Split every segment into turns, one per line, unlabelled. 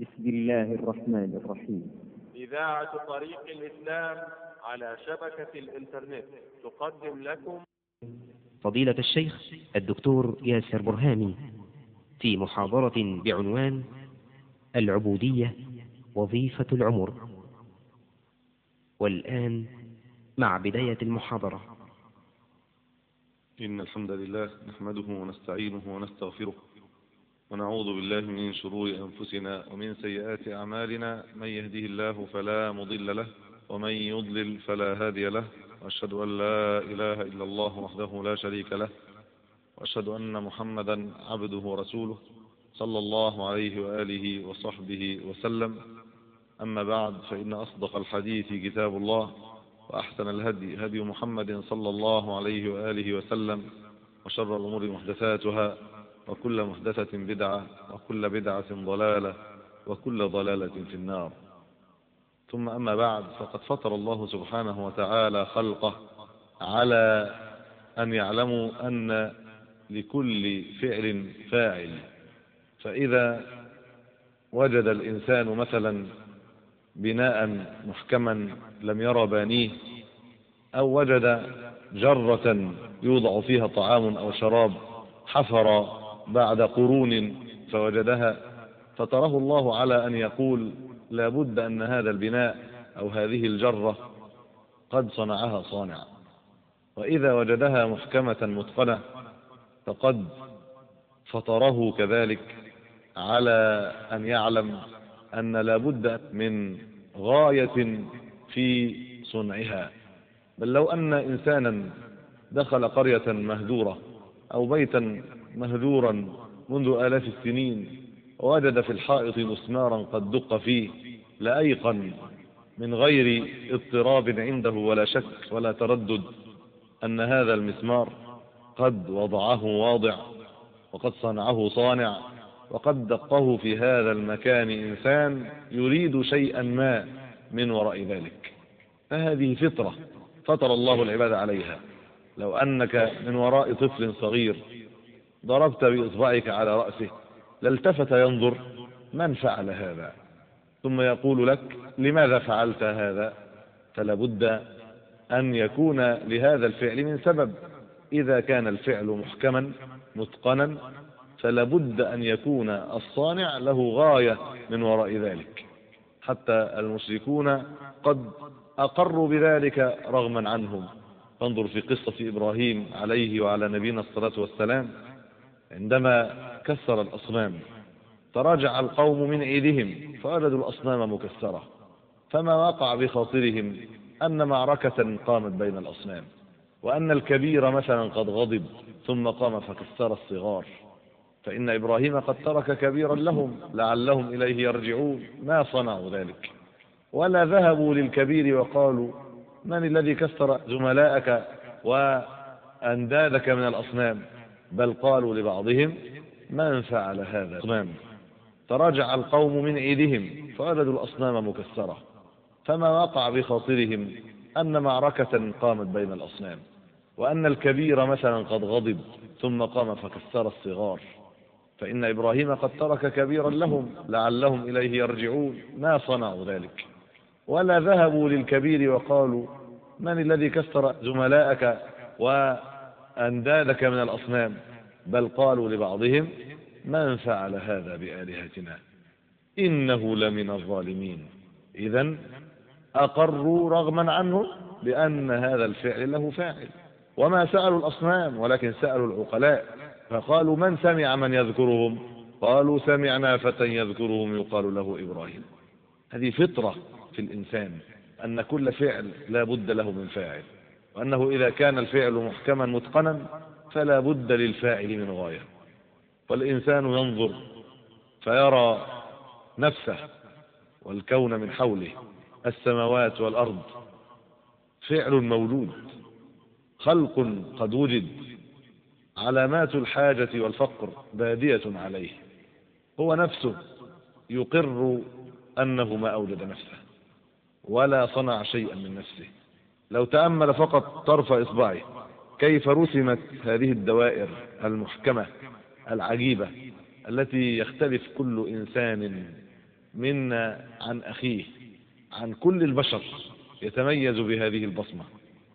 بسم الله الرحمن الرحيم.
إذاعة طريق الإسلام على شبكة الإنترنت تقدم لكم
فضيلة الشيخ الدكتور ياسر برهامي في محاضرة بعنوان العبودية وظيفة العمر. والآن مع بداية المحاضرة.
إن الحمد لله نحمده ونستعينه ونستغفره ونعوذ بالله من شرور أنفسنا ومن سيئات أعمالنا. من يهده الله فلا مضل له ومن يضلل فلا هادي له، وأشهد أن لا إله إلا الله وحده لا شريك له، وأشهد أن محمدا عبده ورسوله صلى الله عليه وآله وصحبه وسلم. أما بعد، فإن أصدق الحديث كتاب الله، وأحسن الهدي هدي محمد صلى الله عليه وآله وسلم، وشر الأمور محدثاتها، وكل محدثة بدعة، وكل بدعة ضلالة، وكل ضلالة في النار. ثم أما بعد، فقد فطر الله سبحانه وتعالى خلقه على أن يعلموا أن لكل فعل فاعل. فإذا وجد الإنسان مثلا بناء محكما لم يرى بانيه، أو وجد جرة يوضع فيها طعام أو شراب حفر بعد قرون فوجدها، فتراه الله على أن يقول لا بد أن هذا البناء أو هذه الجرة قد صنعها صانع. وإذا وجدها محكمة متقنة فقد فطره كذلك على أن يعلم أن لا بد من غاية في صنعها. بل لو أن إنسانا دخل قرية مهجورة أو بيتا مهجورا منذ آلاف السنين ووجد في الحائط مسمارا قد دق فيه، لأيقن من غير اضطراب عنده ولا شك ولا تردد أن هذا المسمار قد وضعه واضع، وقد صنعه صانع، وقد دقه في هذا المكان إنسان يريد شيئا ما من وراء ذلك. فهذه فطرة فطر الله العباد عليها. لو أنك من وراء طفل صغير ضربت بإصبعك على رأسه لالتفت ينظر من فعل هذا، ثم يقول لك لماذا فعلت هذا؟ فلابد أن يكون لهذا الفعل من سبب. إذا كان الفعل محكما متقنا فلابد أن يكون الصانع له غاية من وراء ذلك. حتى المشركون قد أقروا بذلك رغما عنهم. فانظر في قصة إبراهيم عليه وعلى نبينا الصلاة والسلام، عندما كسر الأصنام تراجع القوم من عيدهم فوجدوا الأصنام مكسرة، فما وقع بخاطرهم أن معركة قامت بين الأصنام، وأن الكبير مثلا قد غضب ثم قام فكسر الصغار. فإن إبراهيم قد ترك كبيرا لهم لعلهم إليه يرجعون، ما صنعوا ذلك ولا ذهبوا للكبير وقالوا من الذي كسر زملائك وأندادك من الأصنام، بل قالوا لبعضهم من فعل هذا الأصنام. تراجع القوم من عيدهم فوجدوا الأصنام مكسرة، فما وقع بخاطرهم أن معركة قامت بين الأصنام، وأن الكبير مثلا قد غضب ثم قام فكسر الصغار. فإن إبراهيم قد ترك كبيرا لهم لعلهم إليه يرجعون، ما صنعوا ذلك ولا ذهبوا للكبير وقالوا من الذي كسر زملائك وأندادك من الأصنام، بل قالوا لبعضهم من فعل هذا بآلهتنا إنه لمن الظالمين. إذن أقروا رغما عنه بأن هذا الفعل له فاعل، وما سألوا الأصنام ولكن سألوا العقلاء، فقالوا من سمع من يذكرهم؟ قالوا سمعنا فتى يذكرهم يقال له إبراهيم. هذه فطرة في الإنسان أن كل فعل لا بد له من فاعل، وأنه إذا كان الفعل محكما متقنا فلا بد للفاعل من غاية. والإنسان ينظر فيرى نفسه والكون من حوله، السماوات والأرض، فعل موجود، خلق قد وجد، علامات الحاجة والفقر بادية عليه، هو نفسه يقر أنه ما أوجد نفسه ولا صنع شيئا من نفسه. لو تأمل فقط طرف إصبعه كيف رسمت هذه الدوائر المحكمة العجيبة التي يختلف كل إنسان منا عن أخيه، عن كل البشر يتميز بهذه البصمة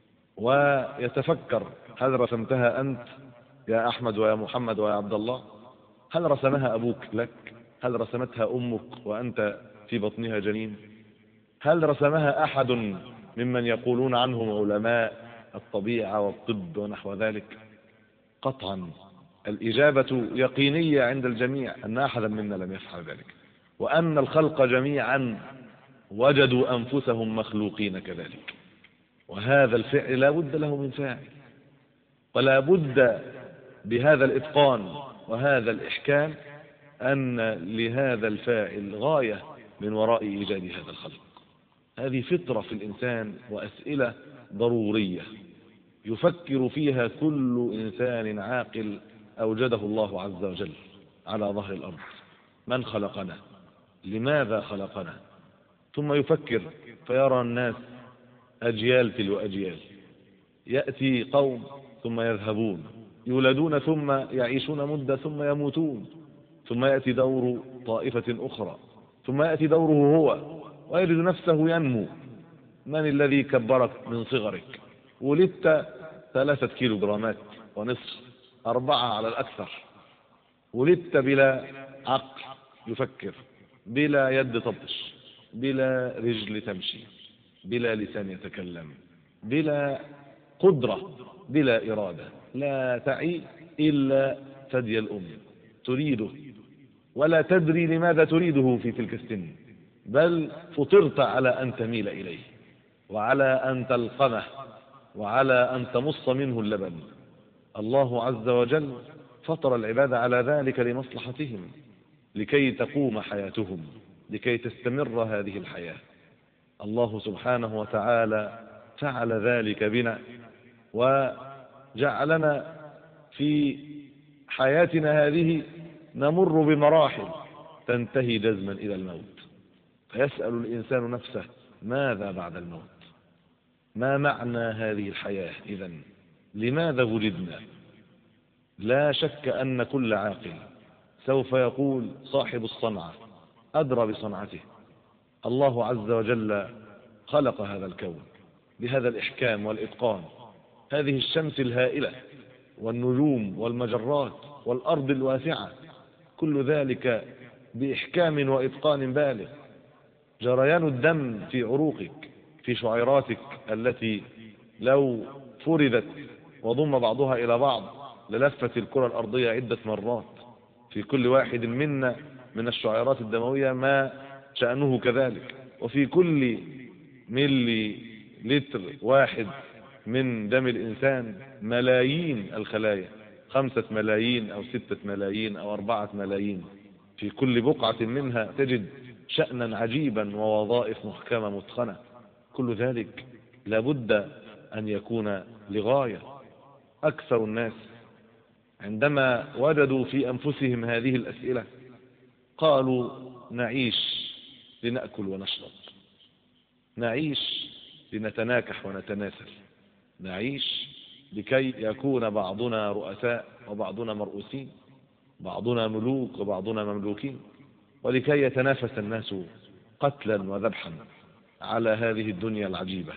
ويتفكر: هل رسمتها أنت يا أحمد ويا محمد ويا عبد الله؟ هل رسمها أبوك لك؟ هل رسمتها أمك وأنت في بطنها جنين؟ هل رسمها أحد ممن يقولون عنهم علماء الطبيعة والطب ونحو ذلك؟ قطعا الإجابة يقينية عند الجميع أن أحدا منا لم يفعل ذلك، وأن الخلق جميعا وجدوا أنفسهم مخلوقين كذلك. وهذا الفعل لا بد له من فاعل، ولا بد بهذا الإتقان وهذا الإحكام أن لهذا الفاعل غاية من وراء إيجاد هذا الخلق. هذه فطرة في الإنسان وأسئلة ضرورية يفكر فيها كل إنسان عاقل أوجده الله عز وجل على ظهر الأرض. من خلقنا؟ لماذا خلقنا؟ ثم يفكر فيرى الناس أجيال تلو أجيال، يأتي قوم ثم يذهبون، يولدون ثم يعيشون مدة ثم يموتون، ثم يأتي دور طائفة أخرى، ثم يأتي دوره هو ويجد نفسه ينمو. من الذي كبرك من صغرك؟ ولدت 3 كيلوغرامات ونصف، 4 على الأكثر. ولدت بلا عقل يفكر، بلا يد تبطش، بلا رجل تمشي، بلا لسان يتكلم، بلا قدرة، بلا إرادة، لا تعي إلا ثدي الأم، تريده ولا تدري لماذا تريده في تلك السن، بل فطرت على أن تميل إليه وعلى أن تلقمه وعلى أن تمص منه اللبن. الله عز وجل فطر العباد على ذلك لمصلحتهم، لكي تقوم حياتهم، لكي تستمر هذه الحياة. الله سبحانه وتعالى فعل ذلك بنا وجعلنا في حياتنا هذه نمر بمراحل تنتهي جزما إلى الموت، فيسأل الإنسان نفسه: ماذا بعد الموت؟ ما معنى هذه الحياة إذن؟ لماذا ولدنا؟ لا شك أن كل عاقل سوف يقول: صاحب الصنعة أدرى بصنعته. الله عز وجل خلق هذا الكون بهذا الإحكام والإتقان، هذه الشمس الهائلة والنجوم والمجرات والأرض الواسعة، كل ذلك بإحكام وإتقان بالغ. جريان الدم في عروقك، في شعيراتك التي لو فردت وضم بعضها إلى بعض للفت الكرة الأرضية عدة مرات. في كل واحد منا من الشعيرات الدموية ما شأنه كذلك. وفي كل ملي لتر واحد من دم الإنسان ملايين الخلايا، 5 ملايين أو 6 ملايين أو 4 ملايين. في كل بقعة منها تجد شأنا عجيبا ووظائف محكمة متقنة. كل ذلك لابد أن يكون لغاية. أكثر الناس عندما وجدوا في أنفسهم هذه الأسئلة قالوا: نعيش لنأكل ونشرب، نعيش لنتناكح ونتناسل، نعيش لكي يكون بعضنا رؤساء وبعضنا مرؤوسين، بعضنا ملوك وبعضنا مملوكين، ولكي يتنافس الناس قتلا وذبحا على هذه الدنيا العجيبة،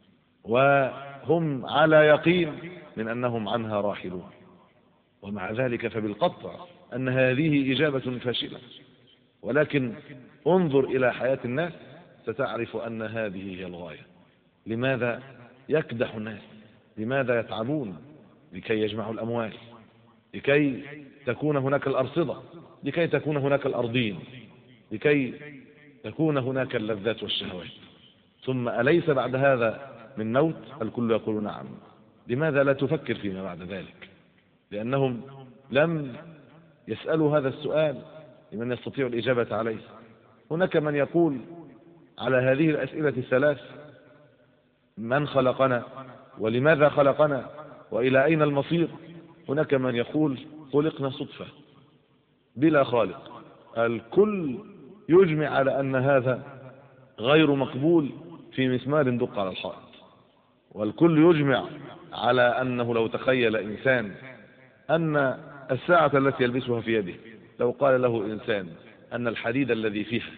وهم على يقين من أنهم عنها راحلون. ومع ذلك فبالقطع أن هذه إجابة فاشلة، ولكن انظر إلى حياة الناس ستعرف أن هذه هي الغاية. لماذا يكدح الناس؟ لماذا يتعبون؟ لكي يجمعوا الأموال، لكي تكون هناك الأرصدة، لكي تكون هناك الأرضين، لكي تكون هناك اللذات والشهوات. ثم أليس بعد هذا من موت؟ الكل يقول نعم. لماذا لا تفكر فيما بعد ذلك؟ لأنهم لم يسألوا هذا السؤال لمن يستطيع الإجابة عليه. هناك من يقول على هذه الأسئلة الثلاث: من خلقنا؟ ولماذا خلقنا؟ وإلى أين المصير؟ هناك من يقول: خلقنا صدفة بلا خالق. الكل يجمع على أن هذا غير مقبول في مسمار دق على الحائط، والكل يجمع على أنه لو تخيل إنسان أن الساعة التي يلبسها في يده، لو قال له إنسان أن الحديد الذي فيها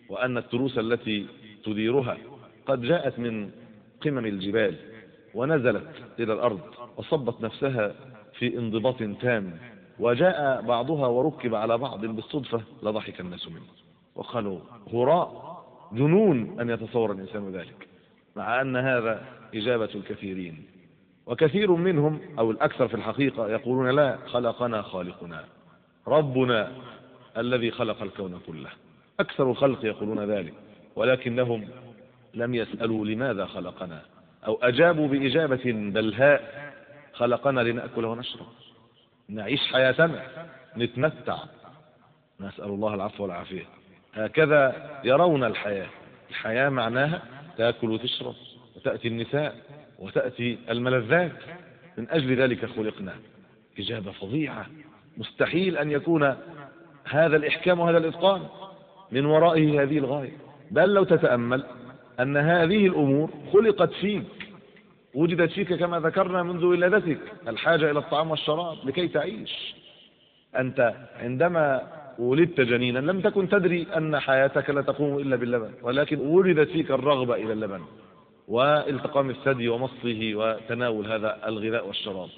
وأن التروس التي تديرها قد جاءت من قمم الجبال ونزلت إلى الأرض وصبت نفسها في انضباط تام، وجاء بعضها وركب على بعض بالصدفة لضحك الناس منه وقالوا هراء، جنون أن يتصور الإنسان ذلك، مع أن هذا إجابة الكثيرين. وكثير منهم أو الأكثر في الحقيقة يقولون لا، خلقنا خالقنا، ربنا الذي خلق الكون كله. أكثر الخلق يقولون ذلك، ولكنهم لم يسألوا لماذا خلقنا، أو أجابوا بإجابة بلهاء: خلقنا لنأكل ونشرب، نعيش حياتنا، نتمتع، نسأل الله العفو والعافية. هكذا يرون الحياة. الحياة معناها تأكل وتشرب، وتأتي النساء، وتأتي الملذات، من أجل ذلك خلقنا. إجابة فظيعة، مستحيل أن يكون هذا الإحكام وهذا الإتقان من ورائه هذه الغاية. بل لو تتأمل أن هذه الأمور خلقت فيك، وجدت فيك كما ذكرنا منذ ولادتك، الحاجة إلى الطعام والشراب لكي تعيش. أنت عندما ولدت جنينا لم تكن تدري أن حياتك لا تقوم إلا باللبن، ولكن ولدت فيك الرغبة إلى اللبن والتقام الثدي ومصه وتناول هذا الغذاء والشراب.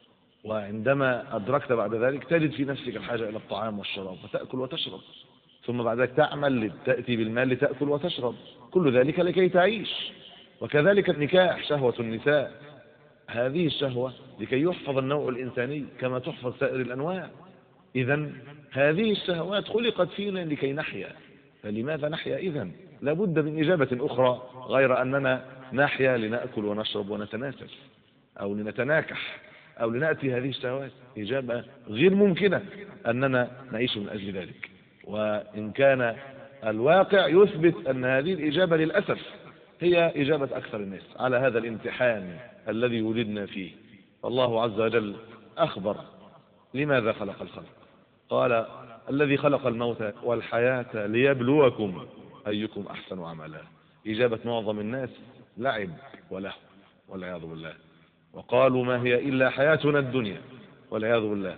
وعندما أدركت بعد ذلك تجد في نفسك الحاجة إلى الطعام والشراب وتأكل وتشرب، ثم بعد ذلك تعمل، تأتي بالمال لتأكل وتشرب، كل ذلك لكي تعيش. وكذلك النكاح، شهوة النساء، هذه الشهوة لكي يحفظ النوع الإنساني كما تحفظ سائر الأنواع. إذن هذه الشهوات خلقت فينا لكي نحيا، فلماذا نحيا إذن؟ لابد من إجابة أخرى غير أننا نحيا لنأكل ونشرب ونتناسل أو لنتناكح أو لنأتي هذه الشهوات. إجابة غير ممكنة أننا نعيش من أجل ذلك، وإن كان الواقع يثبت أن هذه الإجابة للأسف هي إجابة أكثر الناس على هذا الامتحان الذي ولدنا فيه. الله عز وجل أخبر لماذا خلق الخلق، قال: الذي خلق الموت والحياة ليبلوكم أيكم أحسن عملا. إجابة معظم الناس لعب وله والعياذ بالله، وقالوا ما هي إلا حياتنا الدنيا والعياذ بالله.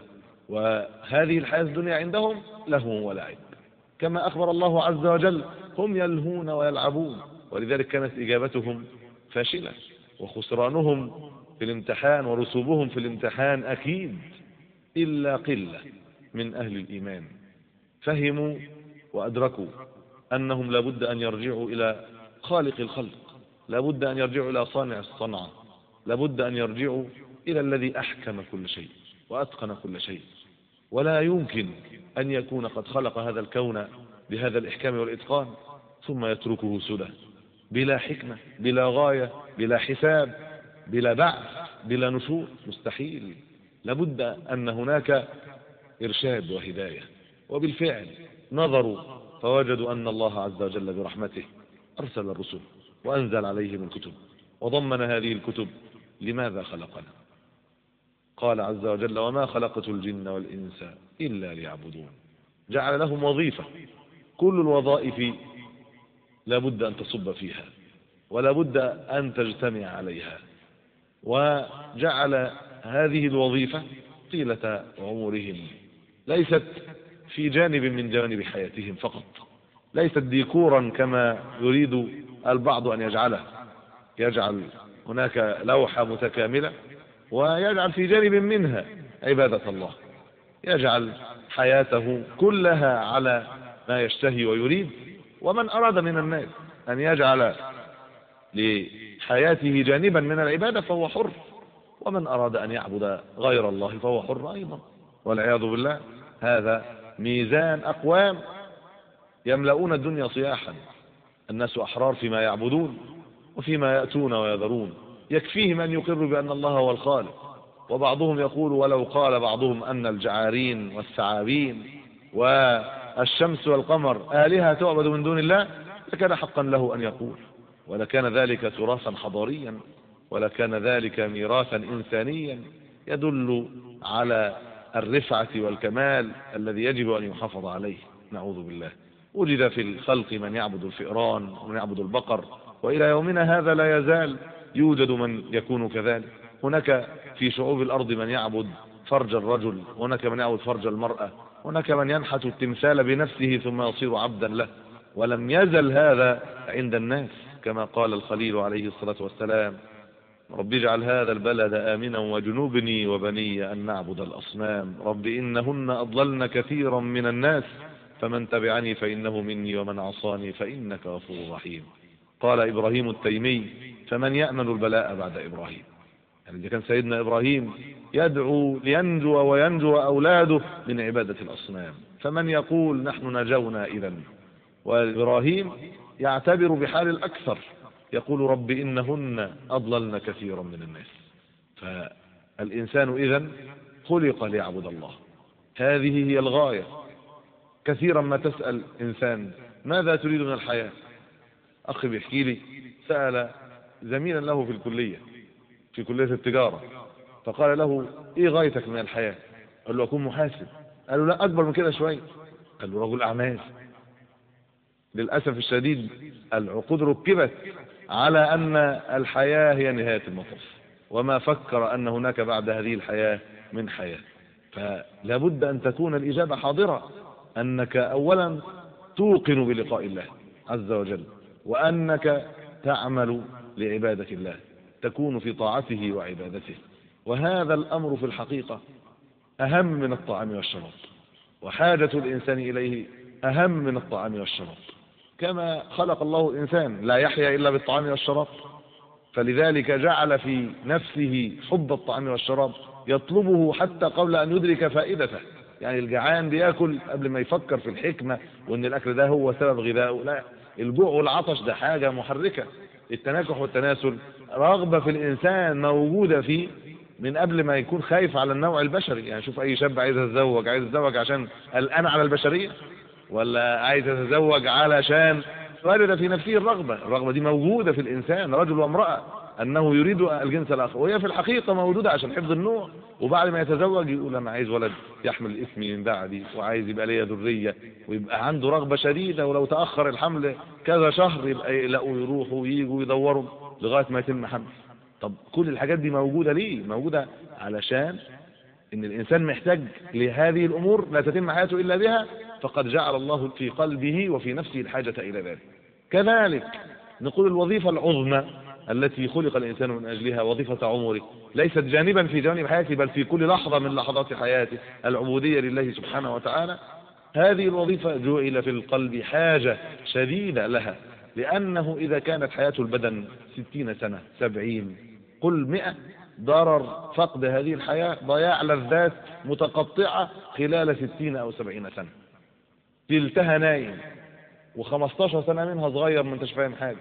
وهذه الحياة الدنيا عندهم لهو ولعب، كما أخبر الله عز وجل: هم يلهون ويلعبون. ولذلك كانت إجابتهم فاشلة، وخسرانهم في الامتحان ورسوبهم في الامتحان أكيد إلا قلة من أهل الإيمان فهموا وأدركوا أنهم لابد أن يرجعوا إلى خالق الخلق، لابد أن يرجعوا إلى صانع الصنعة، لابد أن يرجعوا إلى الذي أحكم كل شيء وأتقن كل شيء. ولا يمكن أن يكون قد خلق هذا الكون بهذا الإحكام والإتقان ثم يتركه سدى بلا حكمة، بلا غاية، بلا حساب، بلا بعث، بلا نشور. مستحيل. لابد أن هناك إرشاد وهداية. وبالفعل نظروا فوجدوا أن الله عز وجل برحمته أرسل الرسل وأنزل عليهم الكتب، وضمن هذه الكتب لماذا خلقنا. قال عز وجل: وما خلقت الجن والإنس إلا ليعبدون. جعل لهم وظيفة، كل الوظائف لابد أن تصب فيها ولابد أن تجتمع عليها، وجعل هذه الوظيفة طيلة عمرهم، ليست في جانب من جوانب حياتهم فقط، ليست ديكورا كما يريد البعض أن يجعله، يجعل هناك لوحة متكاملة ويجعل في جانب منها عبادة الله، يجعل حياته كلها على ما يشتهي ويريد. ومن أراد من الناس أن يجعل لحياته جانبا من العبادة فهو حر، ومن أراد أن يعبد غير الله فهو حر أيضا، والعياذ بالله. هذا ميزان أقوام يملؤون الدنيا صياحا، الناس أحرار فيما يعبدون وفيما يأتون ويذرون، يكفيهم أن يقروا بأن الله هو الخالق. وبعضهم يقول: ولو قال بعضهم أن الجعارين والثعابين والشمس والقمر آلهة تعبد من دون الله لكان حقا له أن يقول، ولكان ذلك تراثا حضاريا، ولكان ذلك ميراثا إنسانيا يدل على الرفعة والكمال الذي يجب أن يحافظ عليه. نعوذ بالله. وجد في الخلق من يعبد الفئران ومن يعبد البقر، وإلى يومنا هذا لا يزال يوجد من يكون كذلك. هناك في شعوب الأرض من يعبد فرج الرجل، هناك من يعبد فرج المرأة، هناك من ينحت التمثال بنفسه ثم يصير عبدا له، ولم يزل هذا عند الناس، كما قال الخليل عليه الصلاة والسلام: رب اجعل هذا البلد آمنا وجنوبني وبني أن نعبد الأصنام رب إنهن أضللن كثيرا من الناس فمن تبعني فإنه مني ومن عصاني فإنك غفور رحيم. قال إبراهيم التيمي: فمن يأمن البلاء بعد إبراهيم؟ يعني إذا كان سيدنا إبراهيم يدعو لينجو وينجو أولاده من عبادة الأصنام، فمن يقول نحن نجونا إذن؟ وإبراهيم يعتبر بحال الأكثر، يقول رب إنهن أضللن كثيرا من الناس. فالإنسان إذن خلق ليعبد الله، هذه هي الغاية. كثيرا ما تسأل إنسان: ماذا تريد من الحياة؟ أخي بيحكي لي سأل زميلا له في الكلية، في كلية التجارة، فقال له: إيه غايتك من الحياة؟ قال له: أكون محاسب. قال له: لا، أكبر من كده شوية. قال له: رجل أعمال. للأسف الشديد العقود ركبت على أن الحياة هي نهاية المطاف، وما فكر أن هناك بعد هذه الحياة من حياة. فلا بد أن تكون الإجابة حاضرة، أنك أولا توقن بلقاء الله عز وجل، وأنك تعمل لعبادة الله، تكون في طاعته وعبادته. وهذا الأمر في الحقيقة أهم من الطعام والشراب، وحاجة الإنسان إليه أهم من الطعام والشراب. كما خلق الله الإنسان لا يحيا إلا بالطعام والشراب، فلذلك جعل في نفسه حب الطعام والشراب، يطلبه حتى قبل أن يدرك فائدته. يعني الجعان بياكل قبل ما يفكر في الحكمة وأن الأكل ده هو سبب غذائه، لا، الجوع والعطش ده حاجة محركة. التناكح والتناسل رغبة في الإنسان موجودة فيه من قبل ما يكون خايف على النوع البشري. يعني شوف أي شاب عايز يتزوج عشان قلقان على البشرية، ولا عايز يتزوج علشان وارد في نفسه الرغبة دي موجودة في الإنسان، رجل وامرأة، أنه يريد الجنس الآخر، وهي في الحقيقة موجودة عشان حفظ النوع. وبعد ما يتزوج يقول: أنا عايز ولد يحمل اسمي من بعدي، وعايز يبقى ليا ذرية، ويبقى عنده رغبة شديدة. ولو تأخر الحمل كذا شهر يبقى يلاقوا يروحوا وييجوا يدوروا لغاية ما يتم حمل. طب كل الحاجات دي موجودة ليه؟ موجودة علشان إن الإنسان محتاج لهذه الأمور لا تتم حياته إلا بها، فقد جعل الله في قلبه وفي نفسه الحاجة إلى ذلك. كذلك نقول الوظيفة العظمى التي خلق الإنسان من أجلها، وظيفة عمره، ليست جانبا في جوانب حياته بل في كل لحظة من لحظات حياته، العبودية لله سبحانه وتعالى. هذه الوظيفة جعل في القلب حاجة شديدة لها، لأنه إذا كانت حياة البدن 60 سنة 70 قل 100، ضرر فقد هذه الحياة ضياع لذات متقطعة خلال 60 أو 70 سنة، تلتها نايم، و15 سنة منها صغير ما انتش فاهم حاجة،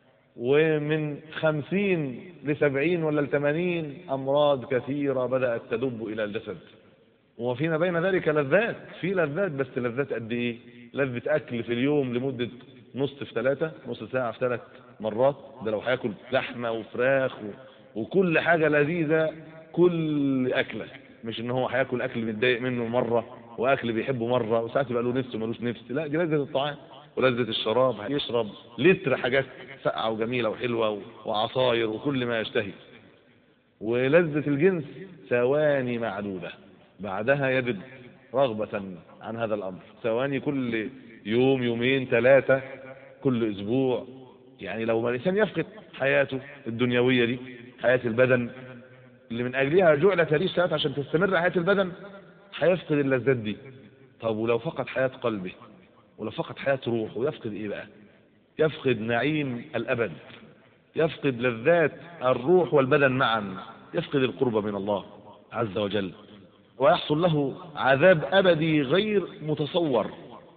ومن 50 ل70 ولا ل80 أمراض كثيرة بدأت تدب إلى الجسد. وفيما بين ذلك لذات، في لذات، بس لذات قد إيه؟ لذة أكل في اليوم لمدة نص ساعة في 3 مرات، ده لو هياكل لحمة وفراخ وكل حاجة لذيذة كل أكلة، مش إن هو هياكل أكل متضايق منه مرة وأكل بيحبه مرة، وساعات يبقى له نفس ومالوش نفس. لا، دي لذة الطعام ولذة الشراب، يشرب لتر حاجات ساقعة وجميلة وحلوة وعصاير وكل ما يشتهي. ولذة الجنس ثواني معدودة، بعدها يجد رغبة عن هذا الأمر، ثواني كل يوم، يومين، 3 كل أسبوع. يعني لو الإنسان يفقد حياته الدنيوية دي، حياة البدن اللي من أجلها جعلت هذه الساعات عشان تستمر حياة البدن، هيفقد اللذات دي. طب ولو فقد حياة قلبه، ولو فقد حياة روحه، ويفقد إيه بقى؟ يفقد نعيم الأبد، يفقد لذات الروح والبدن معا، يفقد القرب من الله عز وجل، ويحصل له عذاب أبدي غير متصور.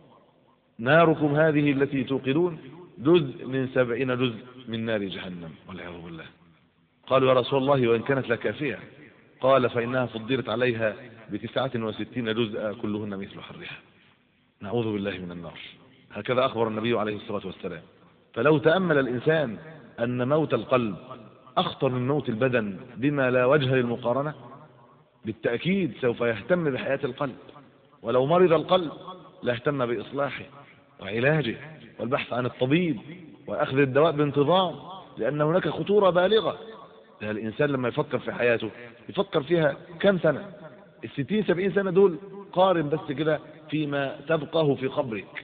ناركم هذه التي توقدون جزء من 70 جزء من نار جهنم والعياذ بالله. قالوا: يا رسول الله وإن كانت لكافية؟ قال: فإنها فضلت عليها ب69 جزءا كلهن مثل حرها. نعوذ بالله من النار. هكذا أخبر النبي عليه الصلاة والسلام. فلو تأمل الإنسان أن موت القلب أخطر من موت البدن بما لا وجه للمقارنة، بالتأكيد سوف يهتم بحياة القلب. ولو مرض القلب لاهتم بإصلاحه وعلاجه والبحث عن الطبيب وأخذ الدواء بانتظام، لأن هناك خطورة بالغة. الإنسان لما يفكر في حياته يفكر فيها كم سنة، 60 70 سنة دول، قارن بس كده فيما تبقاه في قبرك.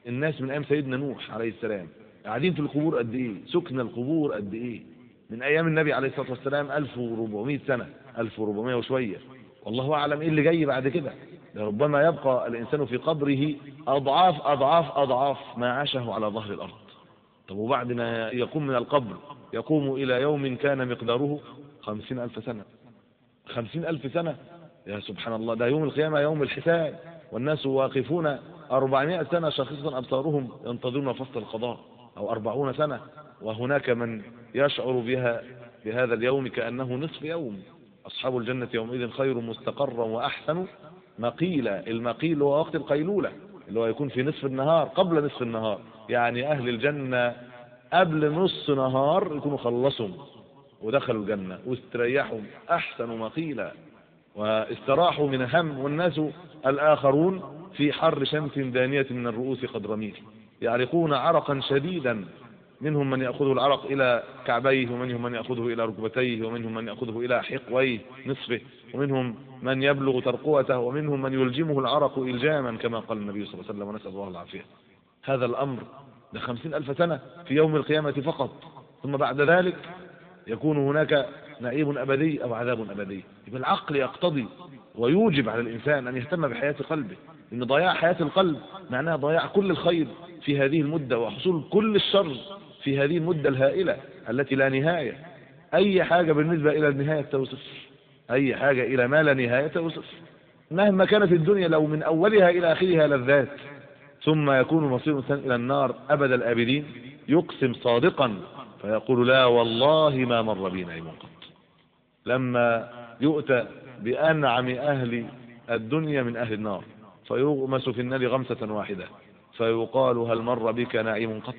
الناس من أيام سيدنا نوح عليه السلام قاعدين في القبور قد إيه، سكن القبور قد إيه، من أيام النبي عليه الصلاة والسلام 1400 سنة، 1400 وشوية، والله أعلم إيه اللي جاي بعد كده. ربما يبقى الإنسان في قبره أضعاف أضعاف أضعاف ما عاشه على ظهر الأرض. طب وبعد ما يقوم من القبر يقوم إلى يوم كان مقداره 50,000 سنة. 50,000 سنة، يا سبحان الله، ده يوم القيامة يوم الحساب، والناس واقفون 400 سنة شاخصة أبصارهم ينتظرون فصل القضاء، أو 40 سنة، وهناك من يشعر بهذا اليوم كأنه نصف يوم. أصحاب الجنة يومئذ خير مستقرا وأحسن مقيلا. المقيل هو وقت القيلولة اللي هو يكون في نصف النهار، قبل نصف النهار، يعني أهل الجنة قبل نص نهار يكونوا خلصوا ودخلوا الجنة واستريحوا أحسن مقيلا واستراحوا من هم، والناس الآخرون في حر شمس دانية من الرؤوس قد رميل، يعرقون عرقا شديدا، منهم من يأخذه العرق إلى كعبيه، ومنهم من يأخذه إلى ركبتيه، ومنهم من يأخذه إلى حقويه نصفه، ومنهم من يبلغ ترقوته، ومنهم من يلجمه العرق إلجاما كما قال النبي صلى الله عليه وسلم، ونسأل الله العافية. هذا الأمر ده 50,000 سنة في يوم القيامة فقط، ثم بعد ذلك يكون هناك نعيم أبدي أو عذاب أبدي. يبقى العقل يقتضي ويوجب على الإنسان أن يهتم بحياة قلبه، إن ضياع حياة القلب معناها ضياع كل الخير في هذه المدة، وحصول كل الشر في هذه المدة الهائلة التي لا نهاية. أي حاجة بالنسبة إلى النهاية توصف، أي حاجة إلى ما لا نهاية توصف، مهما كانت الدنيا لو من أولها إلى آخرها لذات، ثم يكون مصير الإنسان إلى النار أبد الآبدين، يقسم صادقا فيقول لا والله ما مر بي نعيم قط. لما يؤتى بأنعم أهل الدنيا من أهل النار فيغمس في النار غمسة واحدة فيقال هل مر بك نعيم قط؟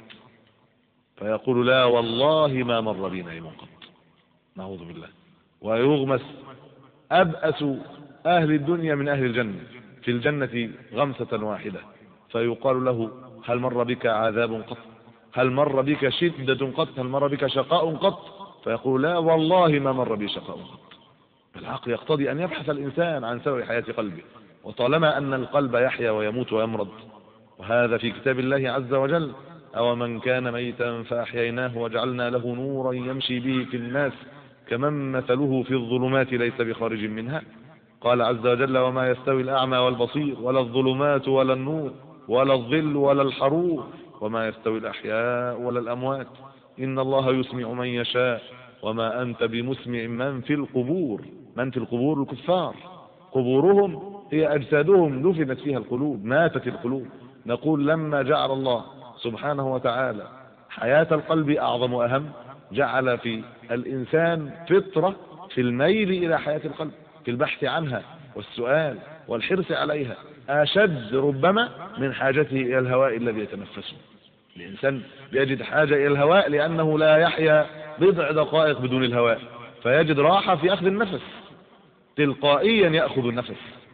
فيقول لا والله ما مر بي نعيم قط، نعوذ بالله. ويغمس أبأس أهل الدنيا من أهل الجنة في الجنة غمسة واحدة فيقال له هل مر بك عذاب قط؟ هل مر بك شدة قط؟ هل مر بك شقاء قط؟ فيقول لا والله ما مر بي شقاء قط. العقل يقتضي أن يبحث الإنسان عن سبب حياة قلبه، وطالما أن القلب يحيا ويموت ويمرض، وهذا في كتاب الله عز وجل: أو من كان ميتا فأحييناه وجعلنا له نورا يمشي به في الناس كمن مثله في الظلمات ليس بخارج منها. قال عز وجل: وما يستوي الأعمى والبصير ولا الظلمات ولا النور ولا الظل ولا الحرور وما يستوي الأحياء ولا الأموات إن الله يسمع من يشاء وما أنت بمسمع من في القبور. من في القبور؟ الكفار، قبورهم هي أجسادهم دفنت فيها القلوب، ماتت القلوب. نقول لما جعل الله سبحانه وتعالى حياة القلب أعظم وأهم، جعل في الإنسان فطرة في الميل إلى حياة القلب، في البحث عنها والسؤال والحرص عليها، أشد ربما من حاجته إلى الهواء الذي يتنفسه. الإنسان يجد حاجة إلى الهواء لأنه لا يحيا بضع دقائق بدون الهواء، فيجد راحة في أخذ النفس، تلقائيا يأخذ النفس.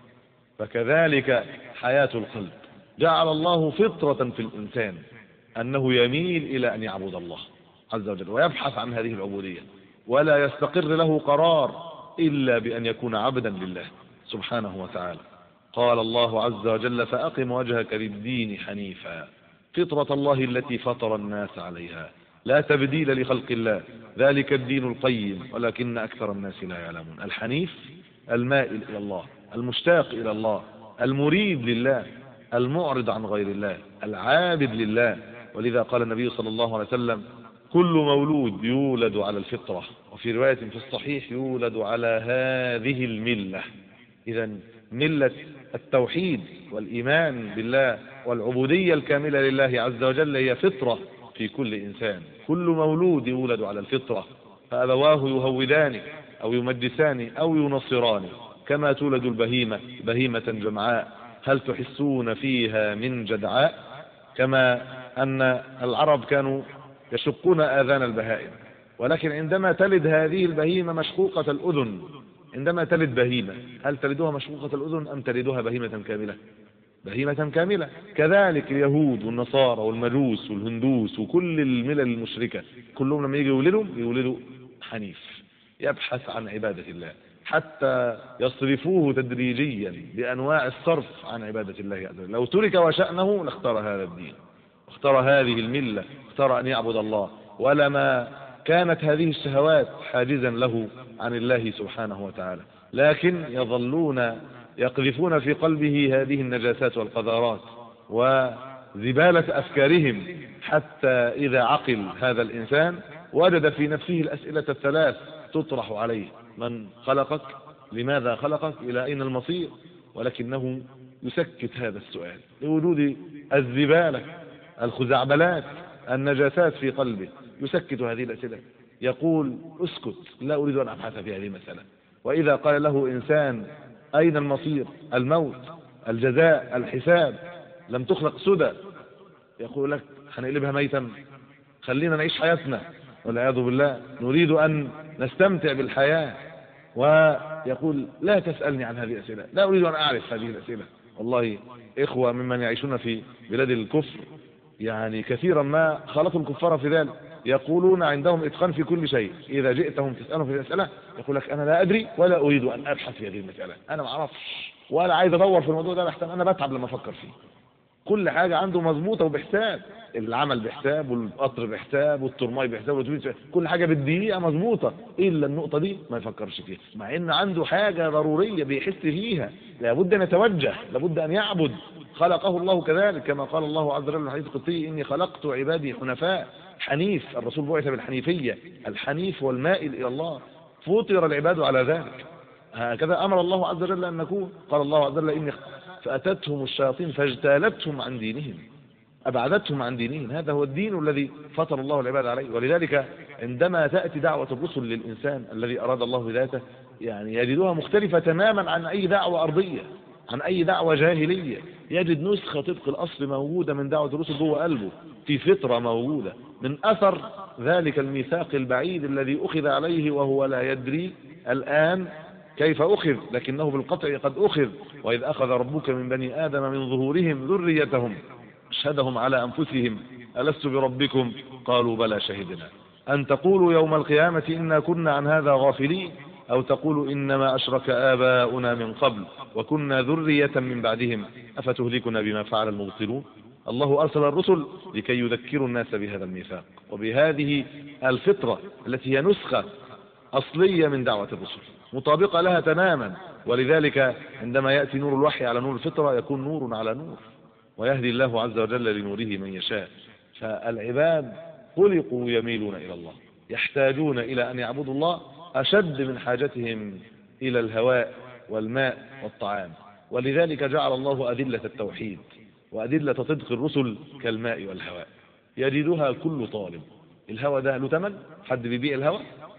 فكذلك حياة القلب جعل الله فطرة في الإنسان أنه يميل إلى أن يعبد الله عز وجل ويبحث عن هذه العبودية، ولا يستقر له قرار إلا بأن يكون عبدا لله سبحانه وتعالى. قال الله عز وجل: فأقم وجهك للدين حنيفا فطرة الله التي فطر الناس عليها لا تبديل لخلق الله ذلك الدين القيم ولكن أكثر الناس لا يعلمون. الحنيف المائل إلى الله، المشتاق إلى الله، المريد لله، المعرض عن غير الله، العابد لله. ولذا قال النبي صلى الله عليه وسلم: كل مولود يولد على الفطرة، وفي رواية في الصحيح يولد على هذه الملة. إذا ملة التوحيد والإيمان بالله والعبودية الكاملة لله عز وجل هي فطرة في كل إنسان. كل مولود يولد على الفطرة، فأبواه يهودان أو يمجسان أو ينصران، كما تولد البهيمة بهيمة جمعاء هل تحسون فيها من جدعاء. كما أن العرب كانوا يشقون آذان البهائم، ولكن عندما تلد هذه البهيمة مشقوقة الأذن، عندما تلد بهيمة هل تلدها مشقوقة الأذن أم تلدها بهيمة كاملة؟ بهيمة كاملة. كذلك اليهود والنصارى والمجوس والهندوس وكل الملل المشركة كلهم لما يجي يولدوا حنيف، يبحث عن عبادة الله حتى يصرفوه تدريجيا بأنواع الصرف عن عبادة الله عز وجل. لو ترك وشأنه لاختار هذا الدين، اختار هذه الملة، اختار أن يعبد الله، ولما كانت هذه الشهوات حاجزا له عن الله سبحانه وتعالى. لكن يظلون يقذفون في قلبه هذه النجاسات والقذارات وزبالة أفكارهم، حتى إذا عقل هذا الإنسان وجد في نفسه الأسئلة الثلاث تطرح عليه: من خلقك؟ لماذا خلقك؟ إلى أين المصير؟ ولكنه يسكت هذا السؤال لوجود الزبالة، الخزعبلات، النجاسات في قلبه، يسكت هذه الأسئلة، يقول: اسكت، لا أريد أن أبحث في هذه المسألة. وإذا قال له إنسان: أين المصير؟ الموت، الجزاء، الحساب، لم تخلق سدى، يقول لك: هنقلبها ميتا، خلينا نعيش حياتنا، والعياذ بالله، نريد أن نستمتع بالحياة. ويقول: لا تسألني عن هذه الأسئلة، لا أريد أن أعرف هذه الأسئلة. والله إخوة ممن يعيشون في بلاد الكفر يعني كثيرا ما خالطوا الكفار في ذلك، يقولون عندهم إتقان في كل شيء. إذا جئتهم تسألهم في المسألة يقول لك: أنا لا أدري ولا أريد أن أبحث في هذه المسألة، أنا ما أعرفش ولا عايز أدور في الموضوع ده، أنا بتعب لما أفكر فيه. كل حاجة عنده مظبوطة وبحساب، العمل بحساب، والقطر بحساب، والترماي بحساب، والأتوبيس بحساب، كل حاجة بالدقيقة مظبوطة، إلا النقطة دي ما يفكرش فيها، مع إن عنده حاجة ضرورية بيحس فيها، لابد أن يتوجه، لابد أن يعبد. خلقه الله كذلك، كما قال الله عز وجل في الحديث القدسي: إني خلقت عبادي حنفاء. حنيف، الرسول بعث بالحنيفية، الحنيف والمائل إلى الله، فطر العباد على ذلك. هكذا أمر الله عز وجل أن نكون. قال الله عز وجل: إني فأتتهم الشياطين فاجتالتهم عن دينهم، أبعدتهم عن دينهم. هذا هو الدين الذي فطر الله العباد عليه. ولذلك عندما تأتي دعوة الرسل للإنسان الذي أراد الله هدايته، يعني يجدها مختلفة تماما عن أي دعوة أرضية، عن أي دعوة جاهلية. يجد نسخة طبق الأصل موجودة من دعوة الرسل جوه قلبه، في فطرة موجودة من أثر ذلك الميثاق البعيد الذي أخذ عليه وهو لا يدري الآن كيف أخذ، لكنه بالقطع قد أخذ. وإذ أخذ ربك من بني آدم من ظهورهم ذريتهم أشهدهم على أنفسهم ألست بربكم قالوا بلى شهدنا أن تقولوا يوم القيامة إنا كنا عن هذا غافلين أو تقولوا إنما أشرك آباؤنا من قبل وكنا ذرية من بعدهم أفتهلكنا بما فعل المبطلون. الله أرسل الرسل لكي يذكروا الناس بهذا الميثاق وبهذه الفطرة التي هي نسخة أصلية من دعوة الرسل مطابقة لها تماما. ولذلك عندما يأتي نور الوحي على نور الفطرة يكون نور على نور، ويهدي الله عز وجل لنوره من يشاء. فالعباد خلقوا يميلون إلى الله، يحتاجون إلى أن يعبدوا الله أشد من حاجتهم إلى الهواء والماء والطعام. ولذلك جعل الله أدلة التوحيد وأدلة صدق الرسل كالماء والهواء، يجدها كل طالب. الهواء ده له ثمن، حد بيبيع الهواء؟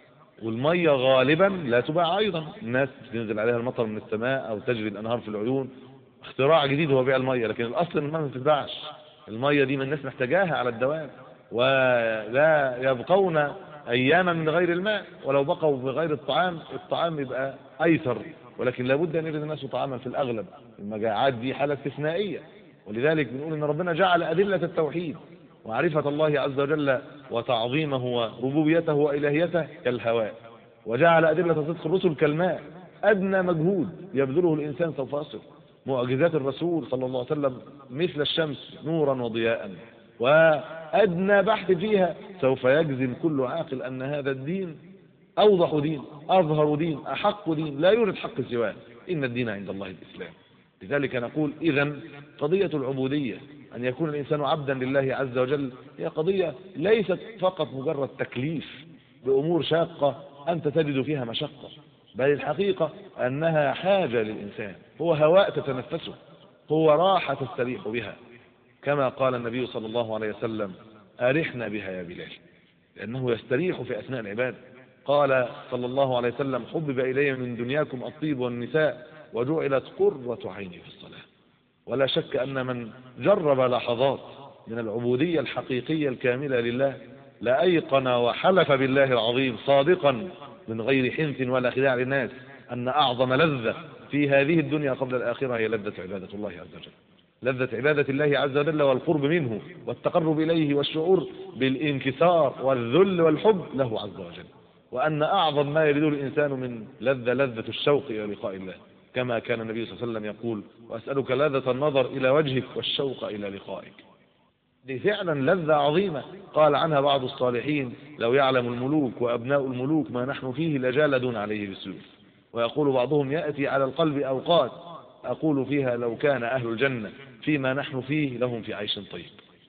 والمية غالبا لا تباع أيضا، الناس تنزل عليها المطر من السماء أو تجري الأنهار في العيون، اختراع جديد هو بيع المية، لكن الأصل إنها ما تتباعش. المية دي من الناس محتاجاها على الدوام، ولا يبقون أياما من غير الماء، ولو بقوا بغير الطعام يبقى أيسر، ولكن لابد أن يجد الناس طعاما في الأغلب. المجاعات دي حالة استثنائية، ولذلك بنقول إن ربنا جعل أدلة التوحيد ومعرفة الله عز وجل وتعظيمه وربوبيته وإلهيته كالهواء، وجعل أدلة صدق الرسل كالماء. أدنى مجهود يبذله الإنسان سوف يصل. معجزات الرسول صلى الله عليه وسلم مثل الشمس نورا وضياء، وأدنى بحث فيها سوف يجزم كل عاقل أن هذا الدين أوضح دين، أظهر دين، أحق دين، لا يوجد حق سواه، إن الدين عند الله الإسلام. لذلك نقول إذن قضية العبودية، أن يكون الإنسان عبدا لله عز وجل، هي قضية ليست فقط مجرد تكليف بأمور شاقة أنت تجد فيها مشقة، بل الحقيقة أنها حاجة للإنسان، هو هواء تتنفسه، هو راحة تستريح بها، كما قال النبي صلى الله عليه وسلم: أرحنا بها يا بلال، لأنه يستريح في أثناء العبادة. قال صلى الله عليه وسلم: حبب إلي من دنياكم الطيب والنساء وجعلت قرة عيني في الصلاة. ولا شك أن من جرب لحظات من العبودية الحقيقية الكاملة لله لأيقن وحلف بالله العظيم صادقا من غير حنث ولا خداع للناس أن أعظم لذة في هذه الدنيا قبل الآخرة هي لذة عبادة الله عز وجل، لذة عبادة الله عز وجل والقرب منه والتقرب إليه والشعور بالانكسار والذل والحب له عز وجل. وأن أعظم ما يريده الإنسان من لذة الشوق إلى لقاء الله، كما كان النبي صلى الله عليه وسلم يقول: وأسألك لذة النظر إلى وجهك والشوق إلى لقائك. دي فعلا لذة عظيمة قال عنها بعض الصالحين: لو يعلم الملوك وأبناء الملوك ما نحن فيه لجالدون عليه بالسيوف. ويقول بعضهم: يأتي على القلب أوقات أقول فيها لو كان أهل الجنة فيما نحن فيه لهم في عيش طيب.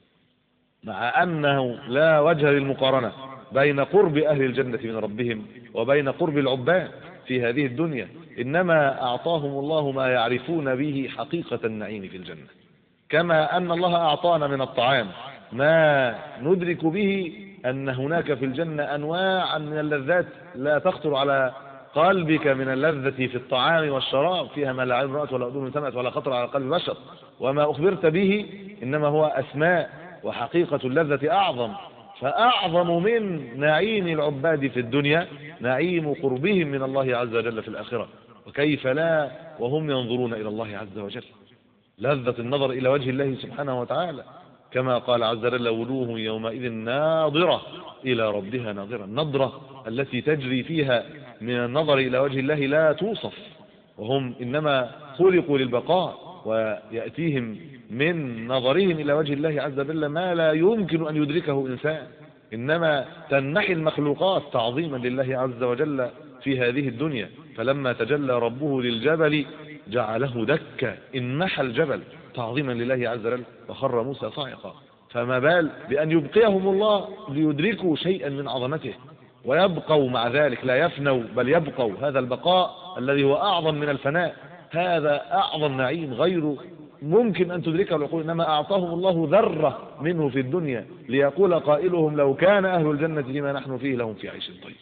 مع أنه لا وجه للمقارنة بين قرب أهل الجنة من ربهم وبين قرب العباد في هذه الدنيا، إنما أعطاهم الله ما يعرفون به حقيقة النعيم في الجنة. كما أن الله أعطانا من الطعام ما ندرك به أن هناك في الجنة أنواع من اللذات لا تخطر على قلبك من اللذة في الطعام والشراب، فيها ما لا عين رأت ولا أذن سمعت ولا خطر على قلب بشر. وما أخبرت به إنما هو أسماء، وحقيقة اللذة أعظم. فأعظم من نعيم العباد في الدنيا نعيم قربهم من الله عز وجل في الآخرة، وكيف لا وهم ينظرون إلى الله عز وجل. لذة النظر إلى وجه الله سبحانه وتعالى، كما قال عز وجل: وجوه يومئذ ناظرة إلى ربها ناظرة. النظرة التي تجري فيها من النظر إلى وجه الله لا توصف، وهم إنما خلقوا للبقاء، ويأتيهم من نظرهم إلى وجه الله عز وجل ما لا يمكن أن يدركه إنسان، إنما تنحي المخلوقات تعظيما لله عز وجل في هذه الدنيا. فلما تجلى ربه للجبل جعله دكا، انمحى الجبل تعظيما لله عز وجل، وخر موسى صاعقا. فما بال بأن يبقيهم الله ليدركوا شيئا من عظمته ويبقوا مع ذلك، لا يفنوا بل يبقوا. هذا البقاء الذي هو أعظم من الفناء، هذا أعظم نعيم غير ممكن أن تدركه العقول. إنما أعطاهم الله ذرة منه في الدنيا ليقول قائلهم: لو كان أهل الجنة فيما نحن فيه لهم في عيش طيب.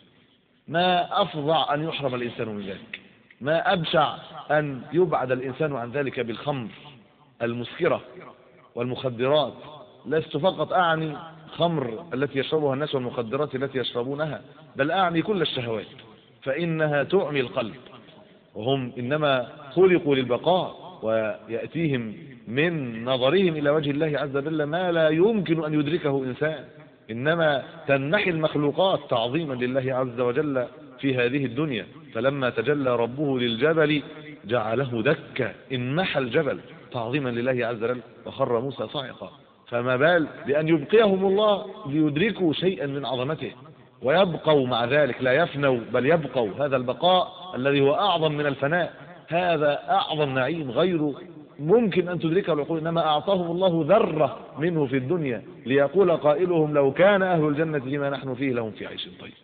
ما أفظع أن يحرم الإنسان من ذلك، ما أبشع أن يبعد الإنسان عن ذلك بالخمر المسكرة والمخدرات. لست فقط أعني خمر التي يشربها الناس والمخدرات التي يشربونها، بل أعني كل الشهوات، فإنها تعمي القلب، وهم إنما خلقوا للبقاء، ويأتيهم من نظرهم إلى وجه الله عز وجل ما لا يمكن أن يدركه إنسان، إنما تنحي المخلوقات تعظيما لله عز وجل في هذه الدنيا. فلما تجلى ربه للجبل جعله دكا، انمحى الجبل تعظيما لله عز وجل، وخر موسى صاعقا. فما بال بأن يبقيهم الله ليدركوا شيئا من عظمته ويبقوا مع ذلك، لا يفنوا بل يبقوا. هذا البقاء الذي هو أعظم من الفناء، هذا أعظم نعيم غير ممكن أن تدركه العقول. إنما أعطاهم الله ذرة منه في الدنيا ليقول قائلهم: لو كان أهل الجنة فيما نحن فيه لهم في عيش طيب.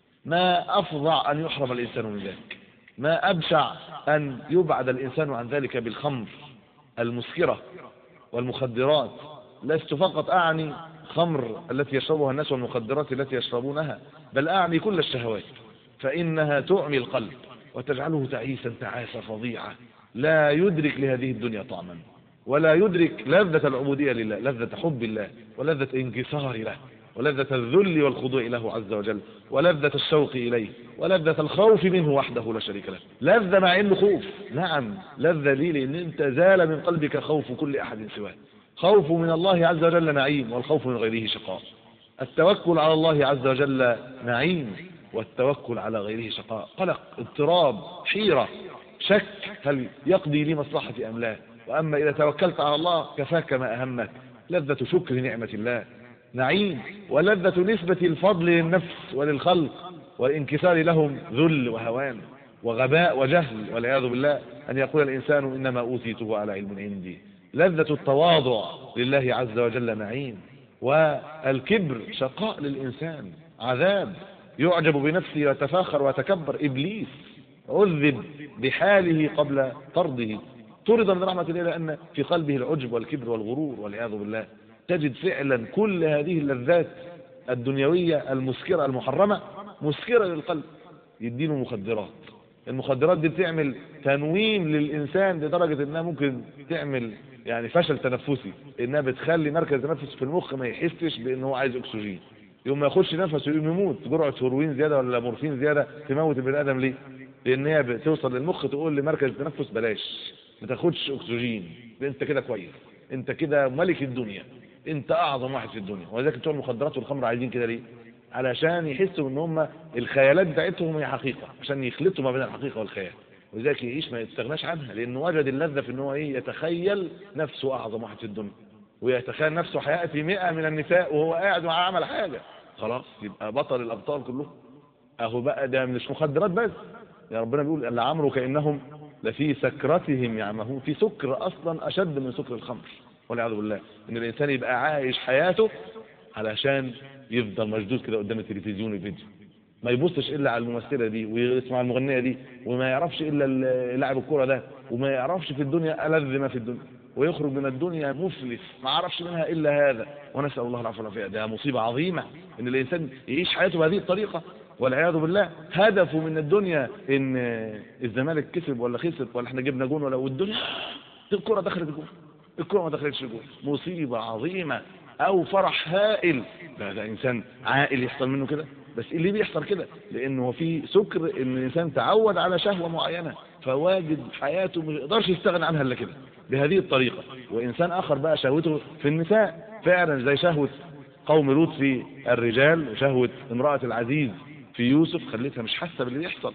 ما أفظع أن يحرم الإنسان من ذلك، ما أبشع أن يبعد الإنسان عن ذلك بالخمر المسكرة والمخدرات. لست فقط أعني خمر التي يشربها الناس والمخدرات التي يشربونها، بل أعني كل الشهوات، فإنها تعمي القلب وتجعله تعيسا تعاسة فظيعة، لا يدرك لهذه الدنيا طعما، ولا يدرك لذة العبودية لله، لذة حب الله، ولذة انكسار له، ولذة الذل والخضوع له عز وجل، ولذة الشوق إليه، ولذة الخوف منه وحده لا شريك له. لذة مع إنه خوف، نعم لذة ليه؟ لأن أنت زال من قلبك خوف كل أحد سواه. خوف من الله عز وجل نعيم، والخوف من غيره شقاء. التوكل على الله عز وجل نعيم، والتوكل على غيره شقاء، قلق، اضطراب، حيرة، شك هل يقضي لي مصلحتي أم لا. وأما إذا توكلت على الله كفاك ما أهمك. لذة شكر نعمة الله نعيم، ولذة نسبة الفضل للنفس وللخلق والانكسار لهم ذل وهوان وغباء وجهل والعياذ بالله. أن يقول الإنسان: إنما أوتيته على علم عندي. لذة التواضع لله عز وجل نعيم، والكبر شقاء للإنسان، عذاب، يعجب بنفسه ويتفاخر ويتكبر. إبليس عذب بحاله قبل طرده، طرد من رحمة الله لأن في قلبه العجب والكبر والغرور والعياذ بالله. تجد فعلا كل هذه اللذات الدنيوية المسكرة المحرمة مسكرة للقلب. يدينه مخدرات، المخدرات دي بتعمل تنويم للإنسان لدرجة انها ممكن تعمل يعني فشل تنفسي، انها بتخلي مركز التنفس في المخ ما يحسش بانه هو عايز اكسجين، يوم ما يخش نفسه يقوم يموت. جرعة هيروين زيادة ولا مورفين زيادة تموت البني ادم. ليه؟ لان هي بتوصل للمخ تقول لمركز التنفس بلاش، ما تاخدش اكسجين، انت كده كويس، انت كده ملك الدنيا، انت اعظم واحد في الدنيا. ولذلك بتوع المخدرات والخمر عايزين كده ليه؟
علشان يحسوا ان هم الخيالات بتاعتهم هي حقيقة، عشان يخلطوا ما بين الحقيقة والخيال، ولذلك يعيش ما يستغناش عنها، لانه وجد اللذة في ان هو يتخيل نفسه اعظم واحد في الدنيا، ويتخيل نفسه هيأتي 100 من النساء وهو قاعد وما عمل حاجة، خلاص يبقى بطل الابطال كلهم. اهو بقى ده مش مخدرات بس، يا ربنا بيقول لعمرك انهم لفي سكرتهم يعمهون، في سكر اصلا اشد من سكر الخمر والعياذ بالله، ان الانسان يبقى عايش حياته علشان يفضل مشدود كده قدام التلفزيون والفيديو، ما يبصش الا على الممثله دي ويسمع المغنيه دي، وما يعرفش الا لاعب الكوره ده، وما يعرفش في الدنيا ألذ ما في الدنيا، ويخرج من الدنيا مفلس ما عرفش منها الا هذا، ونسال الله العفو والعافيه. ده مصيبه عظيمه ان الانسان يعيش حياته بهذه الطريقه والعياذ بالله، هدفه من الدنيا ان الزمالك كسب ولا خسر ولا احنا جبنا جون ولا، والدنيا الكره دخلت الجون، الكره ما دخلتش الجون، مصيبه عظيمه. او فرح هائل، ده انسان عاقل يحصل منه كده، بس اللي بيحصل كده لانه في سكر، ان الانسان تعود على شهوه معينه فواجد حياته ما يقدرش يستغنى عنها الا كده بهذه الطريقه. وانسان اخر بقى شهوته في النساء فعلا زي شهوه قوم لوط في الرجال، وشهوه امراه العزيز في يوسف خليتها مش حاسه باللي بيحصل.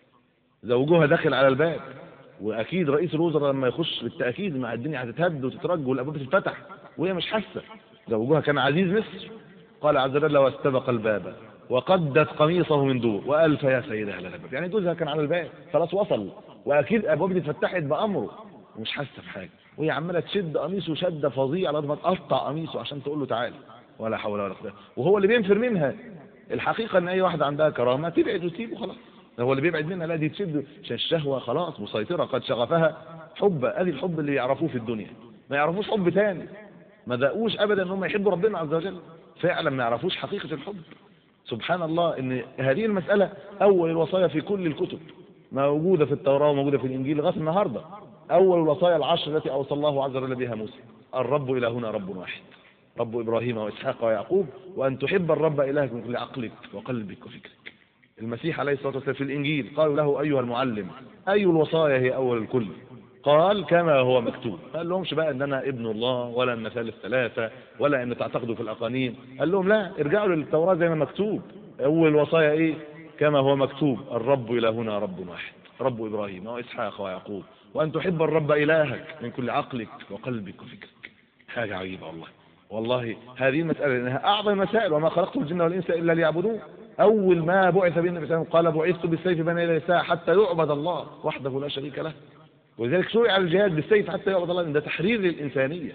زوجها داخل على الباب، واكيد رئيس الوزراء لما يخش بالتاكيد مع الدنيا هتتهد وتترج والابواب تتفتح وهي مش حاسه. زوجها كان عزيز مصر، قال عز وجل واستبق الباب وقدت قميصه من دور والف يا سيدها على الباب، يعني جوزها كان على الباب خلاص وصل، واكيد ابواب دي اتفتحت بامره ومش حاسه بحاجه، وهي عماله تشد قميصه شده فظيعه لغايه ما تقطع قميصه عشان تقول له تعالى، ولا حول ولا قوه، وهو اللي بينفر منها. الحقيقه ان اي واحده عندها كرامه تبعد وتسيبه خلاص، هو اللي بيبعد منها لا دي تشد، عشان الشهوه خلاص مسيطره، قد شغفها حب. ادي الحب اللي يعرفوه في الدنيا، ما يعرفوش حب تاني، ما دقوش ابدا ان هم يحبوا ربنا عز وجل، فعلا ما يعرفوش حقيقه الحب. سبحان الله ان هذه المساله اول الوصايا في كل الكتب، موجوده في التوراه وموجوده في الانجيل لغايه النهارده. اول الوصايا العشر التي اوصى الله عز وجل بها موسى: الرب الهنا رب واحد، رب ابراهيم واسحاق ويعقوب، وان تحب الرب الهك من كل عقلك وقلبك وفكرك. المسيح عليه الصلاه والسلام في الانجيل قالوا له ايها المعلم اي الوصايا هي اول الكل؟ قال كما هو مكتوب. قال لهمش بقى ان انا ابن الله ولا ان ثالث ثلاثه ولا ان تعتقدوا في الاقانيم، قال لهم لا، ارجعوا للتوراه زي ما مكتوب. اول الوصايا ايه؟ كما هو مكتوب: الرب الهنا رب واحد، رب ابراهيم واسحاق ويعقوب، وان تحب الرب الهك من كل عقلك وقلبك وفكرك. حاجه عجيبه والله. والله هذه المساله انها اعظم المسائل، وما خلقت الجن والانس الا ليعبدون. اول ما بعث به النبي صلى الله عليه وسلم قال بعثت بالسيف بين يدي الساعه حتى يعبد الله وحده لا شريك له، ولذلك شرع الجهاد بالسيف حتى يعبد الله. ده تحرير للإنسانية،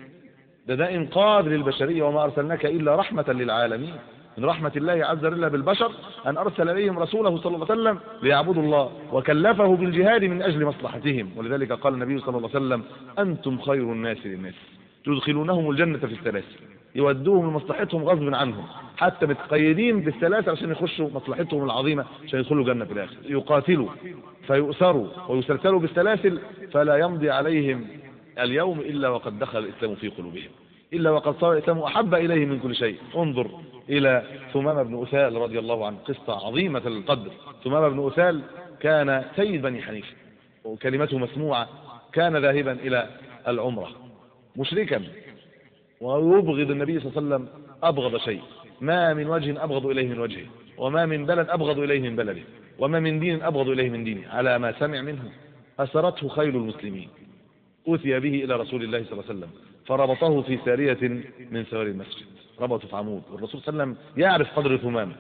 ده إنقاذ للبشرية، وما أرسلناك إلا رحمة للعالمين. من رحمة الله عز وجل بالبشر أن أرسل إليهم رسوله صلى الله عليه وسلم ليعبدوا الله، وكلفه بالجهاد من أجل مصلحتهم. ولذلك قال النبي صلى الله عليه وسلم: أنتم خير الناس للناس، تدخلونهم الجنة في السلاسل، يودوهم لمصلحتهم غصب عنهم، حتى متقيدين بالسلاسل عشان يخشوا مصلحتهم العظيمة عشان يدخلوا جنة في الآخر. يقاتلوا فيؤسروا ويسلسلوا بالسلاسل، فلا يمضي عليهم اليوم إلا وقد دخل الإسلام في قلوبهم، إلا وقد صار الإسلام أحب إليهم من كل شيء. انظر إلى ثمامة بن أثال رضي الله عنه، قصة عظيمة القدر. ثمامة بن أثال كان سيد بني حنيفة وكلمته مسموعة، كان ذاهبا إلى العمرة مشركا، ويبغض النبي صلى الله عليه وسلم أبغض شيء، ما من وجه أبغض إليه من وجهه، وما من بلد أبغض إليه من بلده، وما من دين أبغض إليه من دينه. على ما سمع منه أسرته خيل المسلمين، أوتي به إلى رسول الله صلى الله عليه وسلم، فربطه في سارية من سواري المسجد، ربطه في عمود، والرسول صلى الله عليه وسلم يعرف قدر ثمامة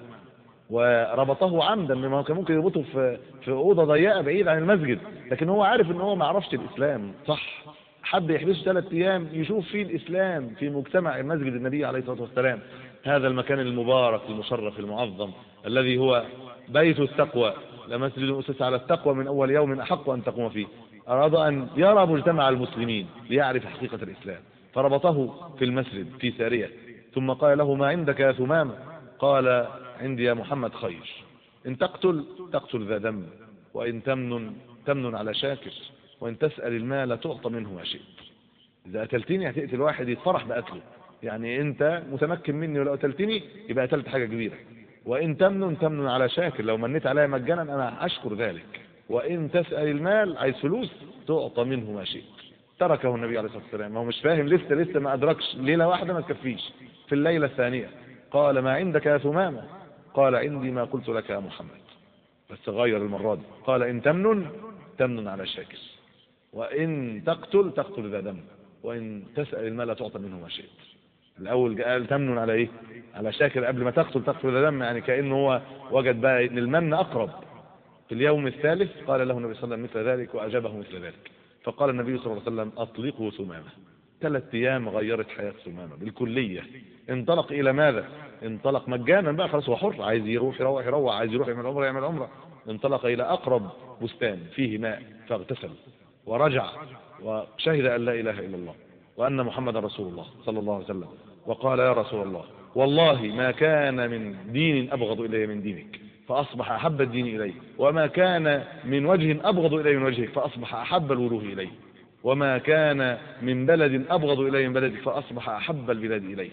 وربطه عمدا، ما كان ممكن يربطه في أوضة ضيقة بعيد عن المسجد، لكن هو عارف إن هو ما عرفش الإسلام صح. حد يحبسه 3 أيام يشوف فيه الإسلام في مجتمع مسجد النبي عليه الصلاة والسلام، هذا المكان المبارك المشرف المعظم الذي هو بيت التقوى، لمسجد أسس على التقوى من أول يوم أحق أن تقوم فيه. أراد أن يرى مجتمع المسلمين ليعرف حقيقة الإسلام، فربطه في المسجد في سارية، ثم قال له: ما عندك يا ثمامة؟ قال: عندي يا محمد خير، إن تقتل ذا دم، وإن تمن على شاكر، وإن تسأل المال تعطى منه ما شئت. إذا قتلتني هتقتل واحد يتفرح بقتله، يعني أنت متمكن مني، ولو قتلتني يبقى قتلت حاجة كبيرة. وإن تمن على شاكر، لو منيت عليا مجانا أنا أشكر ذلك. وإن تسأل المال، عايز فلوس، تعطى منه ما شئت. تركه النبي عليه الصلاة والسلام، هو مش فاهم لسه ما أدركش، ليلة واحدة ما تكفيش. في الليلة الثانية قال: ما عندك يا ثمامة؟ قال عندي ما قلت لك يا محمد، بس غير المرة دي، قال إن تمنن على شاكر، وإن تقتل ذا دم، وإن تسأل المال تعطى منه ما شئت. الأول قال تمنن على إيه؟ على شاكر قبل ما تقتل ذا دم، يعني كأنه هو وجد بقى إن المن أقرب. في اليوم الثالث قال له النبي صلى الله عليه وسلم مثل ذلك وأجابه مثل ذلك، فقال النبي صلى الله عليه وسلم أطلقه ثمامة. 3 أيام غيرت حياة ثمامة بالكلية. انطلق إلى ماذا؟ انطلق مجانا بقى، خلاص هو حر، عايز يروح يروح، عايز يروح يعمل عمرة. انطلق إلى أقرب بستان فيه ماء فاغتسل ورجع وشهد أن لا إله إلا الله وأن محمد رسول الله صلى الله عليه وسلم، وقال يا رسول الله والله ما كان من دين أبغض إلي من دينك فأصبح أحب الدين إلي، وما كان من وجه أبغض إلي من وجهك فأصبح أحب الوجوه إلي، وما كان من بلد أبغض إلي من بلدك فأصبح أحب البلاد إلي،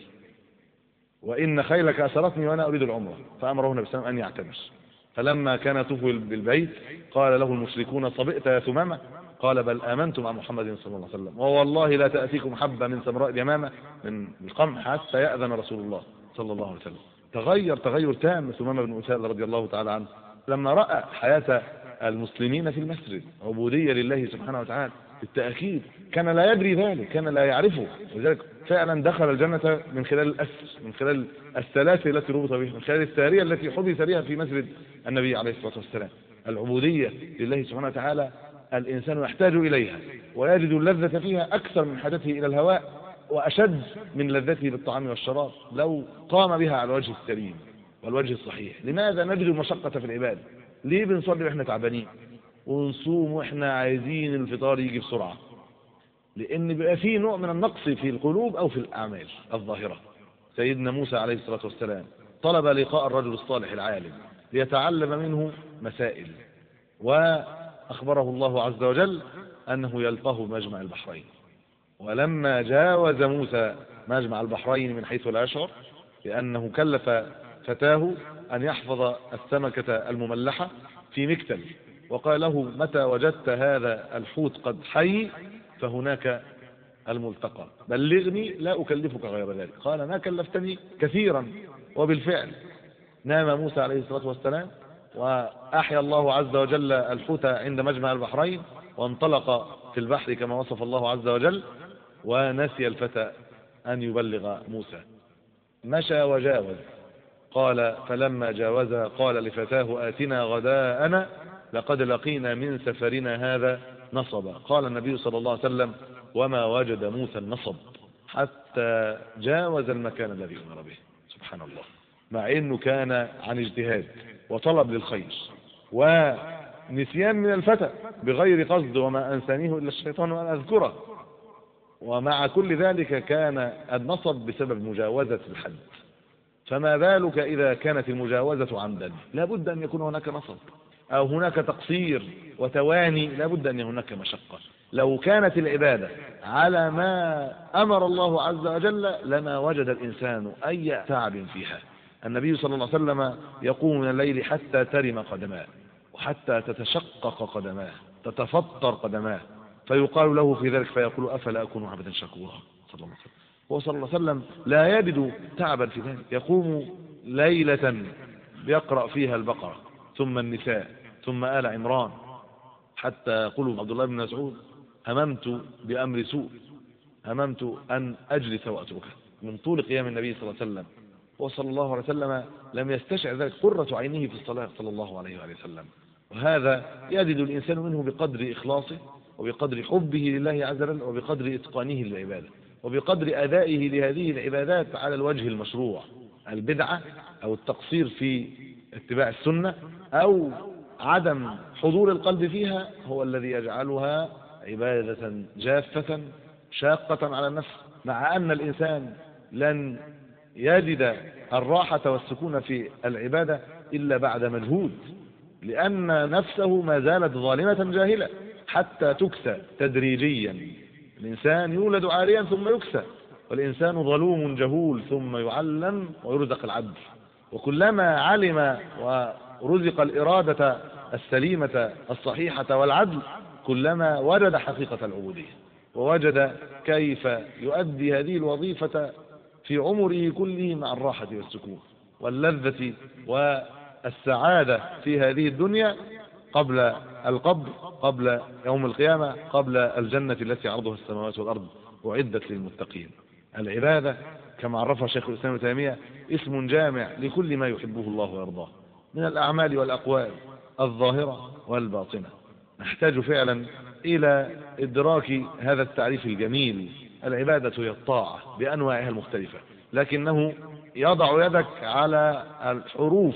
وإن خيلك أسرتني وأنا أريد العمرة. فأمره النبي صلى الله عليه وسلم أن يعتمر. فلما كان يطوف بالبيت قال له المشركون صبئت يا ثمامة؟ قال بل آمنت مع محمد صلى الله عليه وسلم، ووالله لا تأتيكم حبة من سمراء اليمامة من القمح حتى يأذن رسول الله صلى الله عليه وسلم. تغير تام ثمامة بن أسال رضي الله تعالى عنه لما رأى حياة المسلمين في المسجد، عبودية لله سبحانه وتعالى. بالتأكيد كان لا يدري ذلك، كان لا يعرفه، ولذلك فعلا دخل الجنة من خلال الأسر، من خلال السلاسل التي ربط بها، من خلال السارية التي حبس بها في مسجد النبي عليه الصلاة والسلام. العبودية لله سبحانه وتعالى الإنسان يحتاج إليها ويجد اللذة فيها أكثر من حاجته إلى الهواء، وأشد من لذته بالطعام والشراب لو قام بها على الوجه السليم والوجه الصحيح. لماذا نجد المشقة في العبادة؟ ليه بنصلي وإحنا تعبانين ونصوم وإحنا عايزين الفطار يجي بسرعة؟ لأن بيبقى فيه نوع من النقص في القلوب أو في الأعمال الظاهرة. سيدنا موسى عليه الصلاة والسلام طلب لقاء الرجل الصالح العالم ليتعلم منه مسائل، وأخبره الله عز وجل أنه يلقاه بمجمع البحرين. ولما جاوز موسى مجمع البحرين من حيث لا يشعر، لأنه كلف فتاه أن يحفظ السمكة المملحة في مكتل، وقال له متى وجدت هذا الحوت قد حي فهناك الملتقى، بلغني لا أكلفك غير ذلك. قال ما كلفتني كثيرا. وبالفعل نام موسى عليه الصلاة والسلام، وأحيا الله عز وجل الحوت عند مجمع البحرين، وانطلق في البحر كما وصف الله عز وجل، ونسي الفتى أن يبلغ موسى. مشى وجاوز. قال فلما جاوز قال لفتاه آتنا غداءنا لقد لقينا من سفرنا هذا نصبا. قال النبي صلى الله عليه وسلم وما وجد موسى النصب حتى جاوز المكان الذي أمر به. سبحان الله، مع أنه كان عن اجتهاد وطلب للخير ونسيان من الفتى بغير قصد، وما أنسانيه إلا الشيطان وأن أذكره، ومع كل ذلك كان النصب بسبب مجاوزة الحد. فما بالك إذا كانت المجاوزة عمدا؟ لا بد أن يكون هناك نصب أو هناك تقصير وتواني، لا بد أن هناك مشقة. لو كانت العبادة على ما أمر الله عز وجل لما وجد الإنسان أي تعب فيها. النبي صلى الله عليه وسلم يقوم من الليل حتى ترم قدماه، وحتى تتشقق قدماه، تتفطر قدماه، فيقال له في ذلك فيقول أفلا أكون عبدا شكورا. صلى الله عليه وسلم هو صلى الله عليه وسلم لا يجد تعبا في ذلك. يقوم ليلة يقرأ فيها البقرة ثم النساء ثم آل عمران، حتى يقول عبد الله بن مسعود هممت بأمر سوء، هممت أن أجلس وأتركه، من طول قيام النبي صلى الله عليه وسلم. وصلى الله عليه وسلم لم يستشعر ذلك قرة عينه في الصلاة صلى الله عليه وآله وسلم. وهذا يجد الإنسان منه بقدر إخلاصه وبقدر حبه لله عز وجل وبقدر إتقانه للعبادة وبقدر أدائه لهذه العبادات على الوجه المشروع. البدعة أو التقصير في اتباع السنة أو عدم حضور القلب فيها هو الذي يجعلها عبادة جافة شاقة على النفس، مع أن الإنسان لن يجد الراحة والسكون في العبادة إلا بعد مجهود، لأن نفسه ما زالت ظالمة جاهلة حتى تكسى تدريجيا. الإنسان يولد عاريا ثم يكسى، والإنسان ظلوم جهول ثم يعلم ويرزق العدل. وكلما علم ورزق الإرادة السليمة الصحيحة والعدل كلما وجد حقيقة العبودية، ووجد كيف يؤدي هذه الوظيفة في عمره كله مع الراحة والسكون. واللذة والسعادة في هذه الدنيا قبل القبر، قبل يوم القيامة، قبل الجنة التي عرضها السماوات والأرض أعدت للمتقين. العبادة كما عرفها شيخ الإسلام ابن تيمية اسم جامع لكل ما يحبه الله ويرضاه من الأعمال والأقوال الظاهرة والباطنة. نحتاج فعلا إلى إدراك هذا التعريف الجميل. العبادة هي الطاعة بأنواعها المختلفة، لكنه يضع يدك على الحروف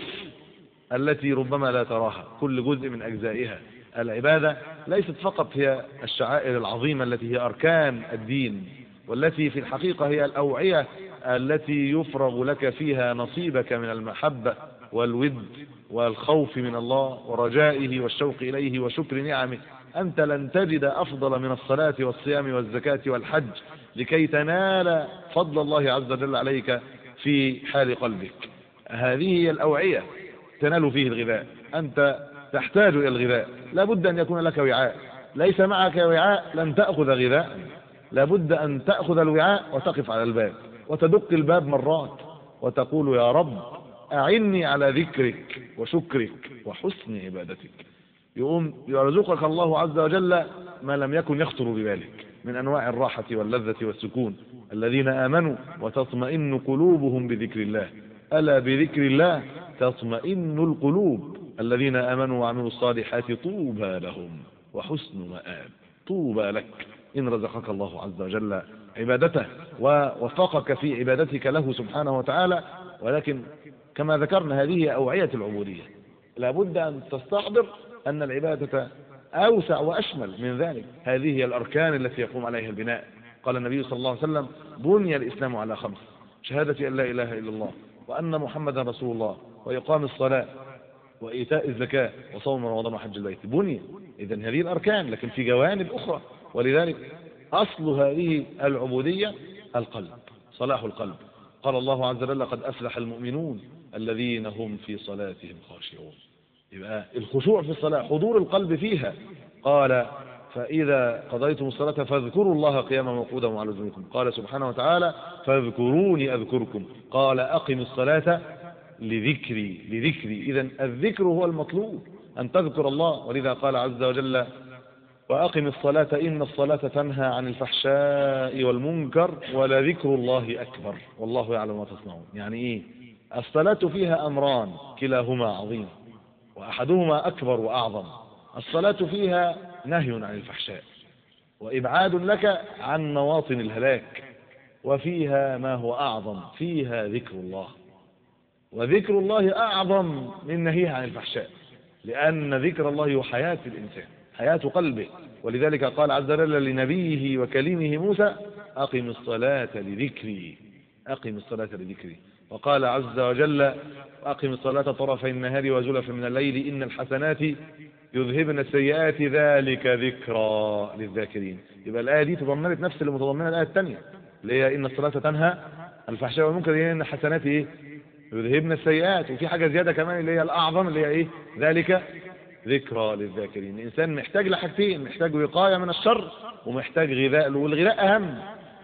التي ربما لا تراها، كل جزء من أجزائها. العبادة ليست فقط هي الشعائر العظيمة التي هي أركان الدين، والتي في الحقيقة هي الأوعية التي يفرغ لك فيها نصيبك من المحبة والود والخوف من الله ورجائه والشوق إليه وشكر نعمه. أنت لن تجد أفضل من الصلاة والصيام والزكاة والحج لكي تنال فضل الله عز وجل عليك في حال قلبك. هذه هي الأوعية تنال فيه الغذاء. أنت تحتاج إلى الغذاء، لابد أن يكون لك وعاء. ليس معك وعاء لن تأخذ غذاء، لابد أن تأخذ الوعاء وتقف على الباب وتدق الباب مرات وتقول يا رب أعني على ذكرك وشكرك وحسن عبادتك. يقوم يرزقك الله عز وجل ما لم يكن يخطر ببالك من أنواع الراحة واللذة والسكون. الذين آمنوا وتطمئن قلوبهم بذكر الله، ألا بذكر الله تطمئن القلوب. الذين آمنوا وعملوا الصالحات طوبى لهم وحسن مآب. طوبى لك إن رزقك الله عز وجل عبادته ووفقك في عبادتك له سبحانه وتعالى. ولكن كما ذكرنا هذه أوعية العبودية، لابد أن تستحضر أن العبادة أوسع وأشمل من ذلك. هذه هي الأركان التي يقوم عليها البناء. قال النبي صلى الله عليه وسلم بني الإسلام على 5: شهادة أن لا إله إلا الله وأن محمدا رسول الله وإقام الصلاة وإيتاء الزكاة وصوم رمضان وحج البيت. بني إذن هذه الأركان، لكن في جوانب أخرى. ولذلك أصل هذه العبودية القلب، صلاح القلب. قال الله عز وجل قد أفلح المؤمنون الذين هم في صلاتهم خاشعون. يبقى الخشوع في الصلاة حضور القلب فيها. قال فإذا قضيتم الصلاة فاذكروا الله قياما وقعودا وعلى جنوبكم. قال سبحانه وتعالى فاذكروني أذكركم. قال أقم الصلاة لذكري. إذن الذكر هو المطلوب، أن تذكر الله. ولذا قال عز وجل وأقم الصلاة إن الصلاة تنهى عن الفحشاء والمنكر ولذكر الله أكبر والله يعلم ما تصنعون. يعني إيه؟ الصلاة فيها أمران كلاهما عظيم وأحدهما أكبر وأعظم. الصلاة فيها نهي عن الفحشاء وإبعاد لك عن مواطن الهلاك، وفيها ما هو أعظم، فيها ذكر الله. وذكر الله أعظم من نهيه عن الفحشاء، لأن ذكر الله هو حياة الإنسان، حياة قلبه. ولذلك قال عز وجل لنبيه وكليمه موسى أقم الصلاة لذكري. أقم الصلاة لذكري. وقال عز وجل أقم الصلاة طرفي النهار وزلفا من الليل إن الحسنات يذهبن السيئات ذلك ذكرى للذاكرين. يبقى الآية دي تضمنت نفس اللي متضمنها الآية الثانية اللي هي إن الصلاة تنهى عن الفحشاء والمنكر، إن الحسنات إيه؟ يذهبن السيئات. وفي حاجة زيادة كمان اللي هي الأعظم اللي هي إيه؟ ذلك ذكرى للذاكرين. الإنسان محتاج لحاجتين، محتاج وقاية من الشر ومحتاج غذاء، والغذاء أهم.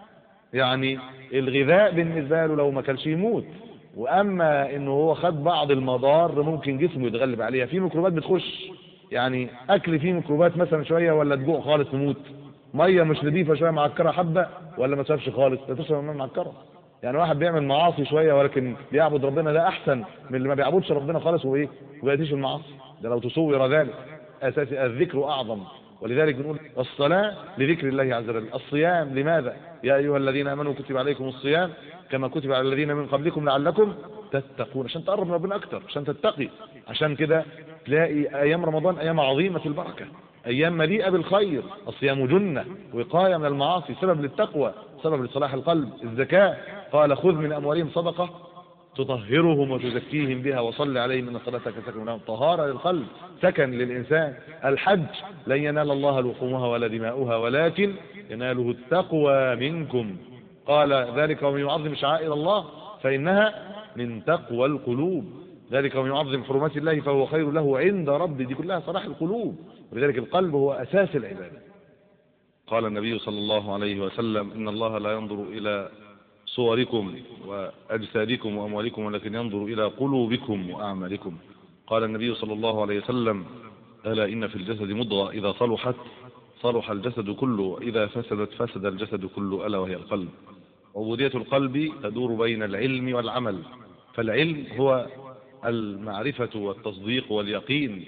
يعني الغذاء بالنسبة له لو ما كلش يموت، وأما إنه هو خد بعض المضار ممكن جسمه يتغلب عليها. في ميكروبات بتخش، يعني أكل فيه ميكروبات مثلا شوية ولا تجوع خالص تموت. مية مش نظيفة شوية معكرة حبة ولا ما تشربش خالص، لا تشرب مية معكرة. يعني واحد بيعمل معاصي شوية ولكن بيعبد ربنا، ده أحسن من اللي ما بيعبدش ربنا خالص وإيه وبيأتيش المعاصي. ده لو تصور ذلك. أساسي الذكر أعظم. ولذلك بنقول الصلاة لذكر الله عز وجل. الصيام لماذا؟ يا أيها الذين آمنوا كتب عليكم الصيام كما كتب على الذين من قبلكم لعلكم تتقون. عشان تقرب من ربنا أكتر، عشان تتقي. عشان كده تلاقي أيام رمضان أيام عظيمة البركة، أيام مليئة بالخير. الصيام جنة، وقاية من المعاصي، سبب للتقوى، سبب لصلاح القلب. الزكاة قال خذ من أموالهم صدقة تطهرهم وتزكيهم بها وصل عليهم إن صلاتك سكن لهم. طهارة للقلب، سكن للإنسان. الحج لن ينال الله لحومها ولا دماؤها ولكن يناله التقوى منكم. قال ذلك ومن يعظم شعائر الله فإنها من تقوى القلوب. ذلك ومن يعظم حرمات الله فهو خير له عند ربه. دي كلها صلاح القلوب، ولذلك القلب هو أساس العبادة.
قال النبي صلى الله عليه وسلم إن الله لا ينظر إلى صوركم وأجسادكم وأموالكم ولكن ينظر إلى قلوبكم وأعمالكم. قال النبي صلى الله عليه وسلم: ألا إن في الجسد مضغة إذا صلحت صلح الجسد كله وإذا فسدت فسد الجسد كله، ألا وهي القلب. عبودية القلب تدور بين العلم والعمل. فالعلم هو المعرفة والتصديق واليقين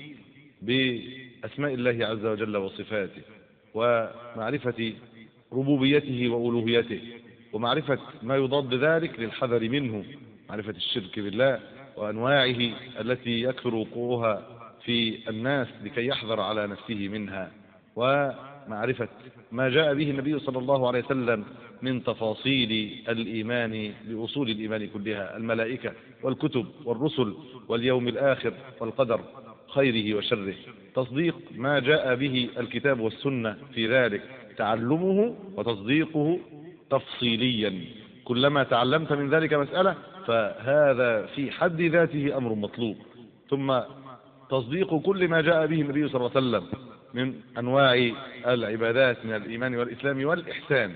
بأسماء الله عز وجل وصفاته، ومعرفة ربوبيته وألوهيته، ومعرفة ما يضاد ذلك للحذر منه، معرفة الشرك بالله وأنواعه التي يكثر وقوعها في الناس لكي يحذر على نفسه منها، ومعرفة ما جاء به النبي صلى الله عليه وسلم من تفاصيل الإيمان بأصول الإيمان كلها: الملائكة والكتب والرسل واليوم الآخر والقدر خيره وشره. تصديق ما جاء به الكتاب والسنة في ذلك، تعلمه وتصديقه تفصيليا. كلما تعلمت من ذلك مسألة فهذا في حد ذاته أمر مطلوب. ثم تصديق كل ما جاء به النبي صلى الله عليه وسلم من أنواع العبادات من الإيمان والإسلام والإحسان،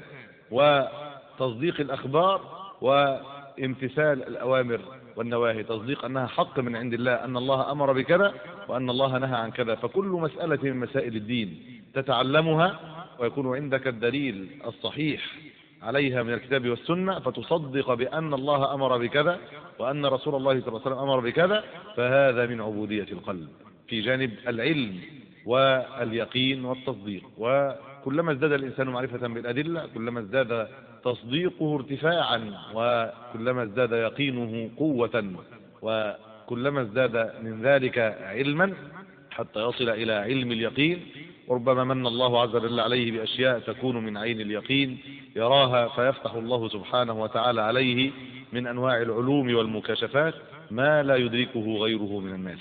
وتصديق الأخبار وامتثال الأوامر والنواهي، تصديق أنها حق من عند الله، أن الله أمر بكذا وأن الله نهى عن كذا. فكل مسألة من مسائل الدين تتعلمها ويكون عندك الدليل الصحيح عليها من الكتاب والسنة، فتصدق بأن الله أمر بكذا وأن رسول الله صلى الله عليه وسلم أمر بكذا، فهذا من عبودية القلب في جانب العلم واليقين والتصديق. وكلما ازداد الإنسان معرفة بالأدلة كلما ازداد تصديقه ارتفاعا، وكلما ازداد يقينه قوة، وكلما ازداد من ذلك علما حتى يصل إلى علم اليقين. وربما من الله عز وجل عليه بأشياء تكون من عين اليقين يراها فيفتح الله سبحانه وتعالى عليه من أنواع العلوم والمكاشفات ما لا يدركه غيره من الناس.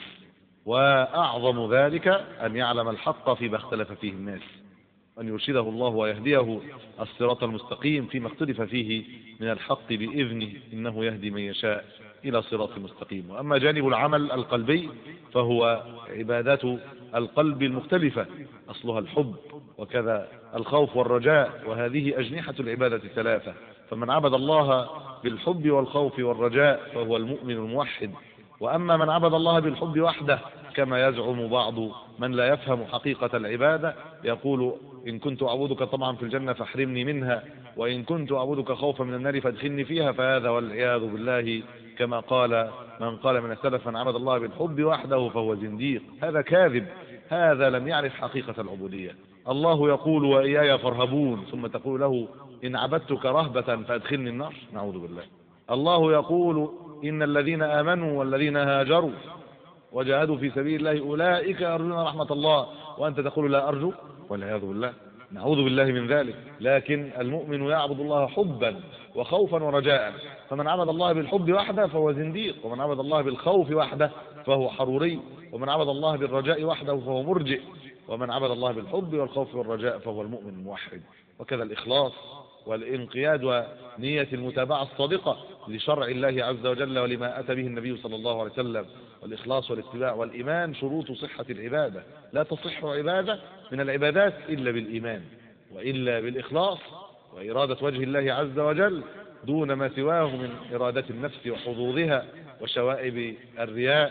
وأعظم ذلك أن يعلم الحق فيما اختلف فيه الناس، أن يرشده الله ويهديه الصراط المستقيم فيما اختلف فيه من الحق بإذنه، إنه يهدي من يشاء إلى صراط مستقيم. وأما جانب العمل القلبي فهو عبادات القلب المختلفة، أصلها الحب وكذا الخوف والرجاء، وهذه أجنحة العبادة الثلاثة. فمن عبد الله بالحب والخوف والرجاء فهو المؤمن الموحد. وأما من عبد الله بالحب وحده كما يزعم بعض من لا يفهم حقيقة العبادة، يقول: إن كنت أعبدك طمعا في الجنة فاحرمني منها، وإن كنت أعبدك خوفا من النار فادخلني فيها. فهذا والعياذ بالله كما قال من قال من السلف: من عبد الله بالحب وحده فهو زنديق. هذا كاذب، هذا لم يعرف حقيقة العبودية. الله يقول: وإياي فارهبون، ثم تقول له: إن عبدتك رهبة فادخلني النار. نعوذ بالله. الله يقول: إن الذين آمنوا والذين هاجروا وجاهدوا في سبيل الله أولئك يرجون رحمة الله، وأنت تقول لا أرجو، والعياذ بالله. نعوذ بالله من ذلك. لكن المؤمن يعبد الله حبا وخوفا ورجاء، فمن عبد الله بالحب وحده فهو زنديق، ومن عبد الله بالخوف وحده فهو حروري، ومن عبد الله بالرجاء وحده فهو مرجئ، ومن عبد الله بالحب والخوف والرجاء فهو المؤمن الموحد. وكذا الإخلاص والانقياد ونية المتابعة الصادقة لشرع الله عز وجل ولما أتى به النبي صلى الله عليه وسلم. والإخلاص والاتباع والإيمان شروط صحة العبادة. لا تصح عبادة من العبادات إلا بالإيمان وإلا بالإخلاص وإرادة وجه الله عز وجل دون ما سواه من إرادة النفس وحظوظها وشوائب الرياء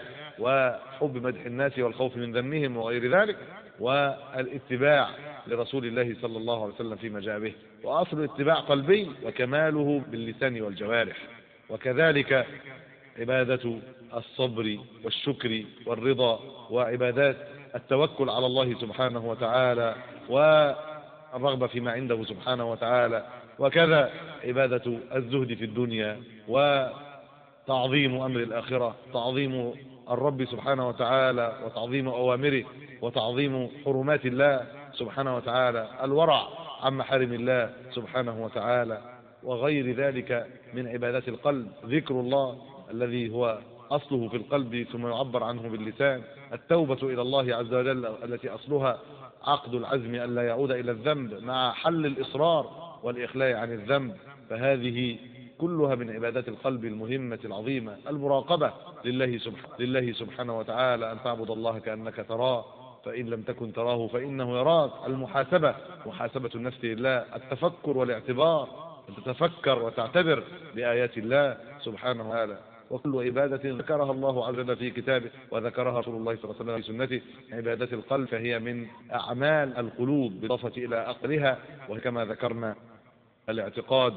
وحب مدح الناس والخوف من ذمهم وغير ذلك، والاتباع لرسول الله صلى الله عليه وسلم فيما جاء به. وأصل الاتباع قلبي وكماله باللسان والجوارح. وكذلك عبادة الصبر والشكر والرضا، وعبادات التوكل على الله سبحانه وتعالى والرغبة فيما عنده سبحانه وتعالى. وكذا عبادة الزهد في الدنيا وتعظيم أمر الآخرة، تعظيم الرب سبحانه وتعالى وتعظيم أوامره وتعظيم حرمات الله سبحانه وتعالى، الورع عن محارم الله سبحانه وتعالى، وغير ذلك من عبادات القلب. ذكر الله الذي هو أصله في القلب ثم يعبر عنه باللسان، التوبة إلى الله عز وجل التي أصلها عقد العزم أن لا يعود إلى الذنب مع حل الإصرار والإخلاء عن الذنب. فهذه كلها من عبادات القلب المهمة العظيمة. المراقبة لله سبحانه وتعالى، أن تعبد الله كأنك تراه فإن لم تكن تراه فإنه يراك. المحاسبة، محاسبة النفس لله، التفكر والاعتبار
أن تتفكر وتعتبر بآيات الله سبحانه وتعالى. وكل عبادة ذكرها الله عز وجل في كتابه وذكرها رسول الله صلى الله عليه وسلم في سنته عبادة القلب، فهي من أعمال القلوب بالإضافة إلى أقلها، وكما ذكرنا الاعتقاد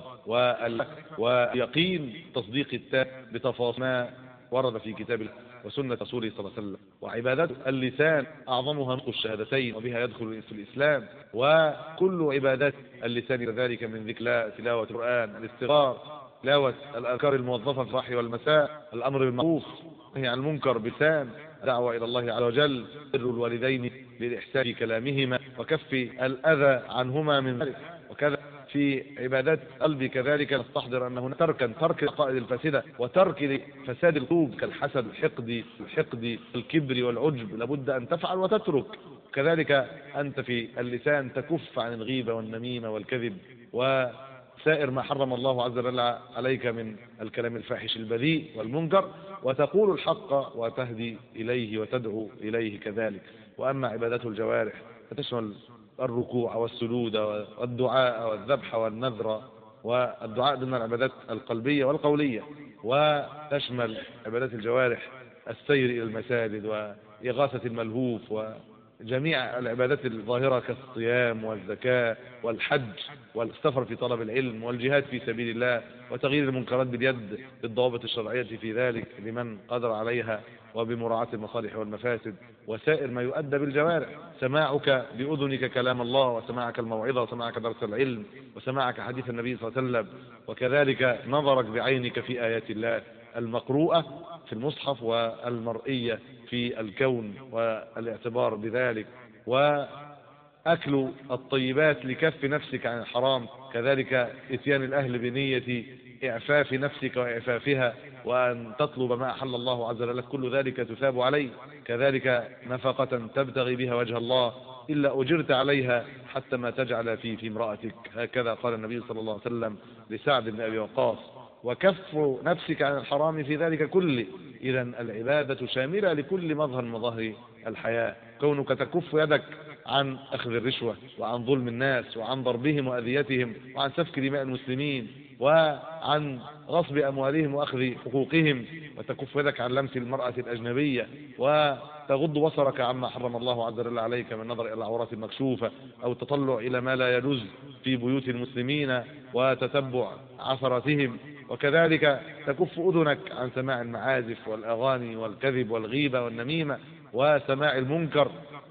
ويقين تصديق التام بتفاصيل ما ورد في كتاب الله وسنة رسوله صلى الله عليه وسلم. وعبادات اللسان أعظمها نطق الشهادتين وبها يدخل في الإسلام، وكل عبادات اللسان كذلك من ذكر الله، تلاوة القرآن، الاستغفار، تلاوة الأذكار الموظفة في الصباح والمساء، الأمر بالمعروف والنهي عن المنكر بلسان، دعوة إلى الله عز وجل، بر الوالدين بالإحسان في كلامهما وكف الأذى عنهما من ذلك. وكذا في عبادات قلب كذلك نستحضر أن هناك ترك العقائد الفاسدة وترك فساد القلوب كالحسد، الحقد، الكبر والعجب، لابد أن تفعل وتترك. كذلك أنت في اللسان تكف عن الغيبة والنميمة والكذب وسائر ما حرم الله عز وجل عليك من الكلام الفاحش البذيء والمنكر، وتقول الحق وتهدي إليه وتدعو إليه كذلك. وأما عبادات الجوارح فتشمل الركوع والسجود والدعاء والذبح والنذر، والدعاء ضمن العبادات القلبية والقولية، وتشمل عبادات الجوارح السير إلى المساجد وإغاثة الملهوف وجميع العبادات الظاهرة كالصيام والزكاة والحج والسفر في طلب العلم والجهاد في سبيل الله وتغيير المنكرات باليد بالضوابط الشرعية في ذلك لمن قدر عليها وبمراعاة المصالح والمفاسد، وسائر ما يؤدى بالجوارح، سماعك بأذنك كلام الله، وسماعك الموعظة، وسماعك درس العلم، وسماعك حديث النبي صلى الله عليه وسلم، وكذلك نظرك بعينك في آيات الله المقروءة في المصحف والمرئية في الكون والاعتبار بذلك، وأكل الطيبات لكف نفسك عن الحرام، كذلك إتيان الأهل بنية إعفاف نفسك وإعفافها وأن تطلب ما أحل الله عز وجل، كل ذلك تثاب عليه. كذلك نفقة تبتغي بها وجه الله إلا أجرت عليها حتى ما تجعل في امرأتك، هكذا قال النبي صلى الله عليه وسلم لسعد بن أبي وقاص. وكف نفسك عن الحرام في ذلك كله. إذا العبادة شاملة لكل مظهر من مظاهر الحياة، كونك تكف يدك عن أخذ الرشوة وعن ظلم الناس وعن ضربهم وأذيتهم وعن سفك دماء المسلمين وعن غصب أموالهم وأخذ حقوقهم، وتكف يدك عن لمس المرأة الأجنبية، وتغض بصرك عما حرم الله عز وجل عليك من نظر إلى العورات المكشوفة أو التطلع إلى ما لا يجوز في بيوت المسلمين وتتبع عثراتهم، وكذلك تكف أذنك عن سماع المعازف والأغاني والكذب والغيبة والنميمة وسماع المنكر،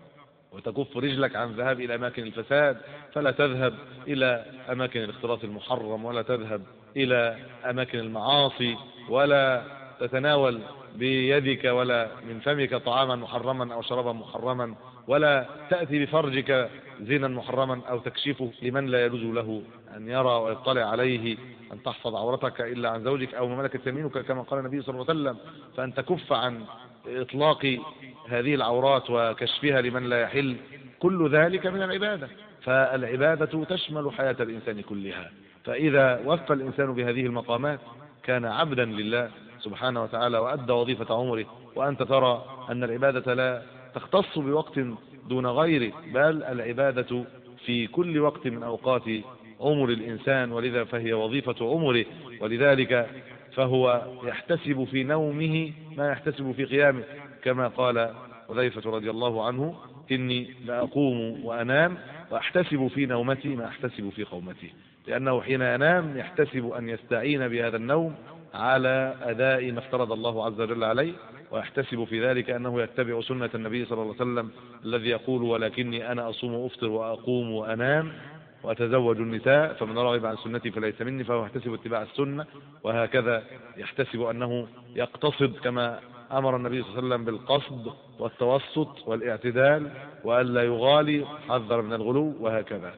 وتكف رجلك عن ذهاب إلى أماكن الفساد، فلا تذهب إلى أماكن الاختلاط المحرم، ولا تذهب إلى أماكن المعاصي، ولا تتناول بيدك ولا من فمك طعاما محرما أو شرابا محرما، ولا تأتي بفرجك زنا محرما أو تكشفه لمن لا يجوز له أن يرى ويطلع عليه، أن تحفظ عورتك إلا عن زوجك أو ما ملكت يمينك كما قال النبي صلى الله عليه وسلم، فأن تكف عن إطلاق هذه العورات وكشفها لمن لا يحل، كل ذلك من العبادة. فالعبادة تشمل حياة الإنسان كلها، فإذا وفى الإنسان بهذه المقامات كان عبدا لله سبحانه وتعالى وأدى وظيفة عمره. وأنت ترى أن العبادة لا تختص بوقت دون غيره، بل العبادة في كل وقت من أوقات عمر الإنسان، ولذا فهي وظيفة عمره، ولذلك فهو يحتسب في نومه ما يحتسب في قيامه، كما قال حذيفة رضي الله عنه: إني لأقوم وأنام وأحتسب في نومتي ما أحتسب في قومتي، لأنه حين ينام يحتسب أن يستعين بهذا النوم على أداء ما افترض الله عز وجل عليه، ويحتسب في ذلك أنه يتبع سنة النبي صلى الله عليه وسلم الذي يقول: ولكني أنا أصوم وأفطر وأقوم وأنام وأتزوج النساء فمن رغب عن سنتي فليس مني، فهو يحتسب اتباع السنة. وهكذا يحتسب أنه يقتصد كما أمر النبي صلى الله عليه وسلم بالقصد والتوسط والاعتدال وألا يغالي، حذر من الغلو، وهكذا.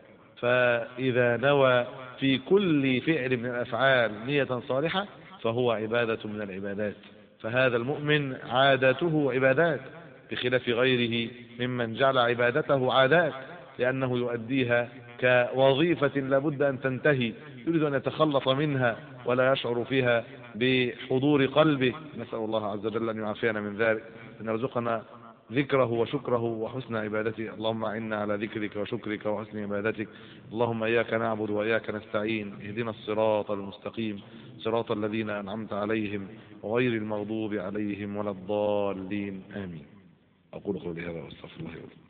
فإذا نوى في كل فعل من الأفعال نية صالحة فهو عبادة من العبادات، فهذا المؤمن عادته عبادات بخلاف غيره ممن جعل عبادته عادات، لأنه يؤديها كوظيفة لابد أن تنتهي، يريد أن يتخلص منها ولا يشعر فيها بحضور قلبه. نسأل الله عز وجل أن يعافينا من ذلك، أن يرزقنا ذكره وشكره وحسن عبادته. اللهم أعنا على ذكرك وشكرك وحسن عبادتك. اللهم إياك نعبد وإياك نستعين. اهدنا الصراط المستقيم صراط الذين أنعمت عليهم غير المغضوب عليهم ولا الضالين آمين. أقول قولي هذا واستغفر الله لي ولكم.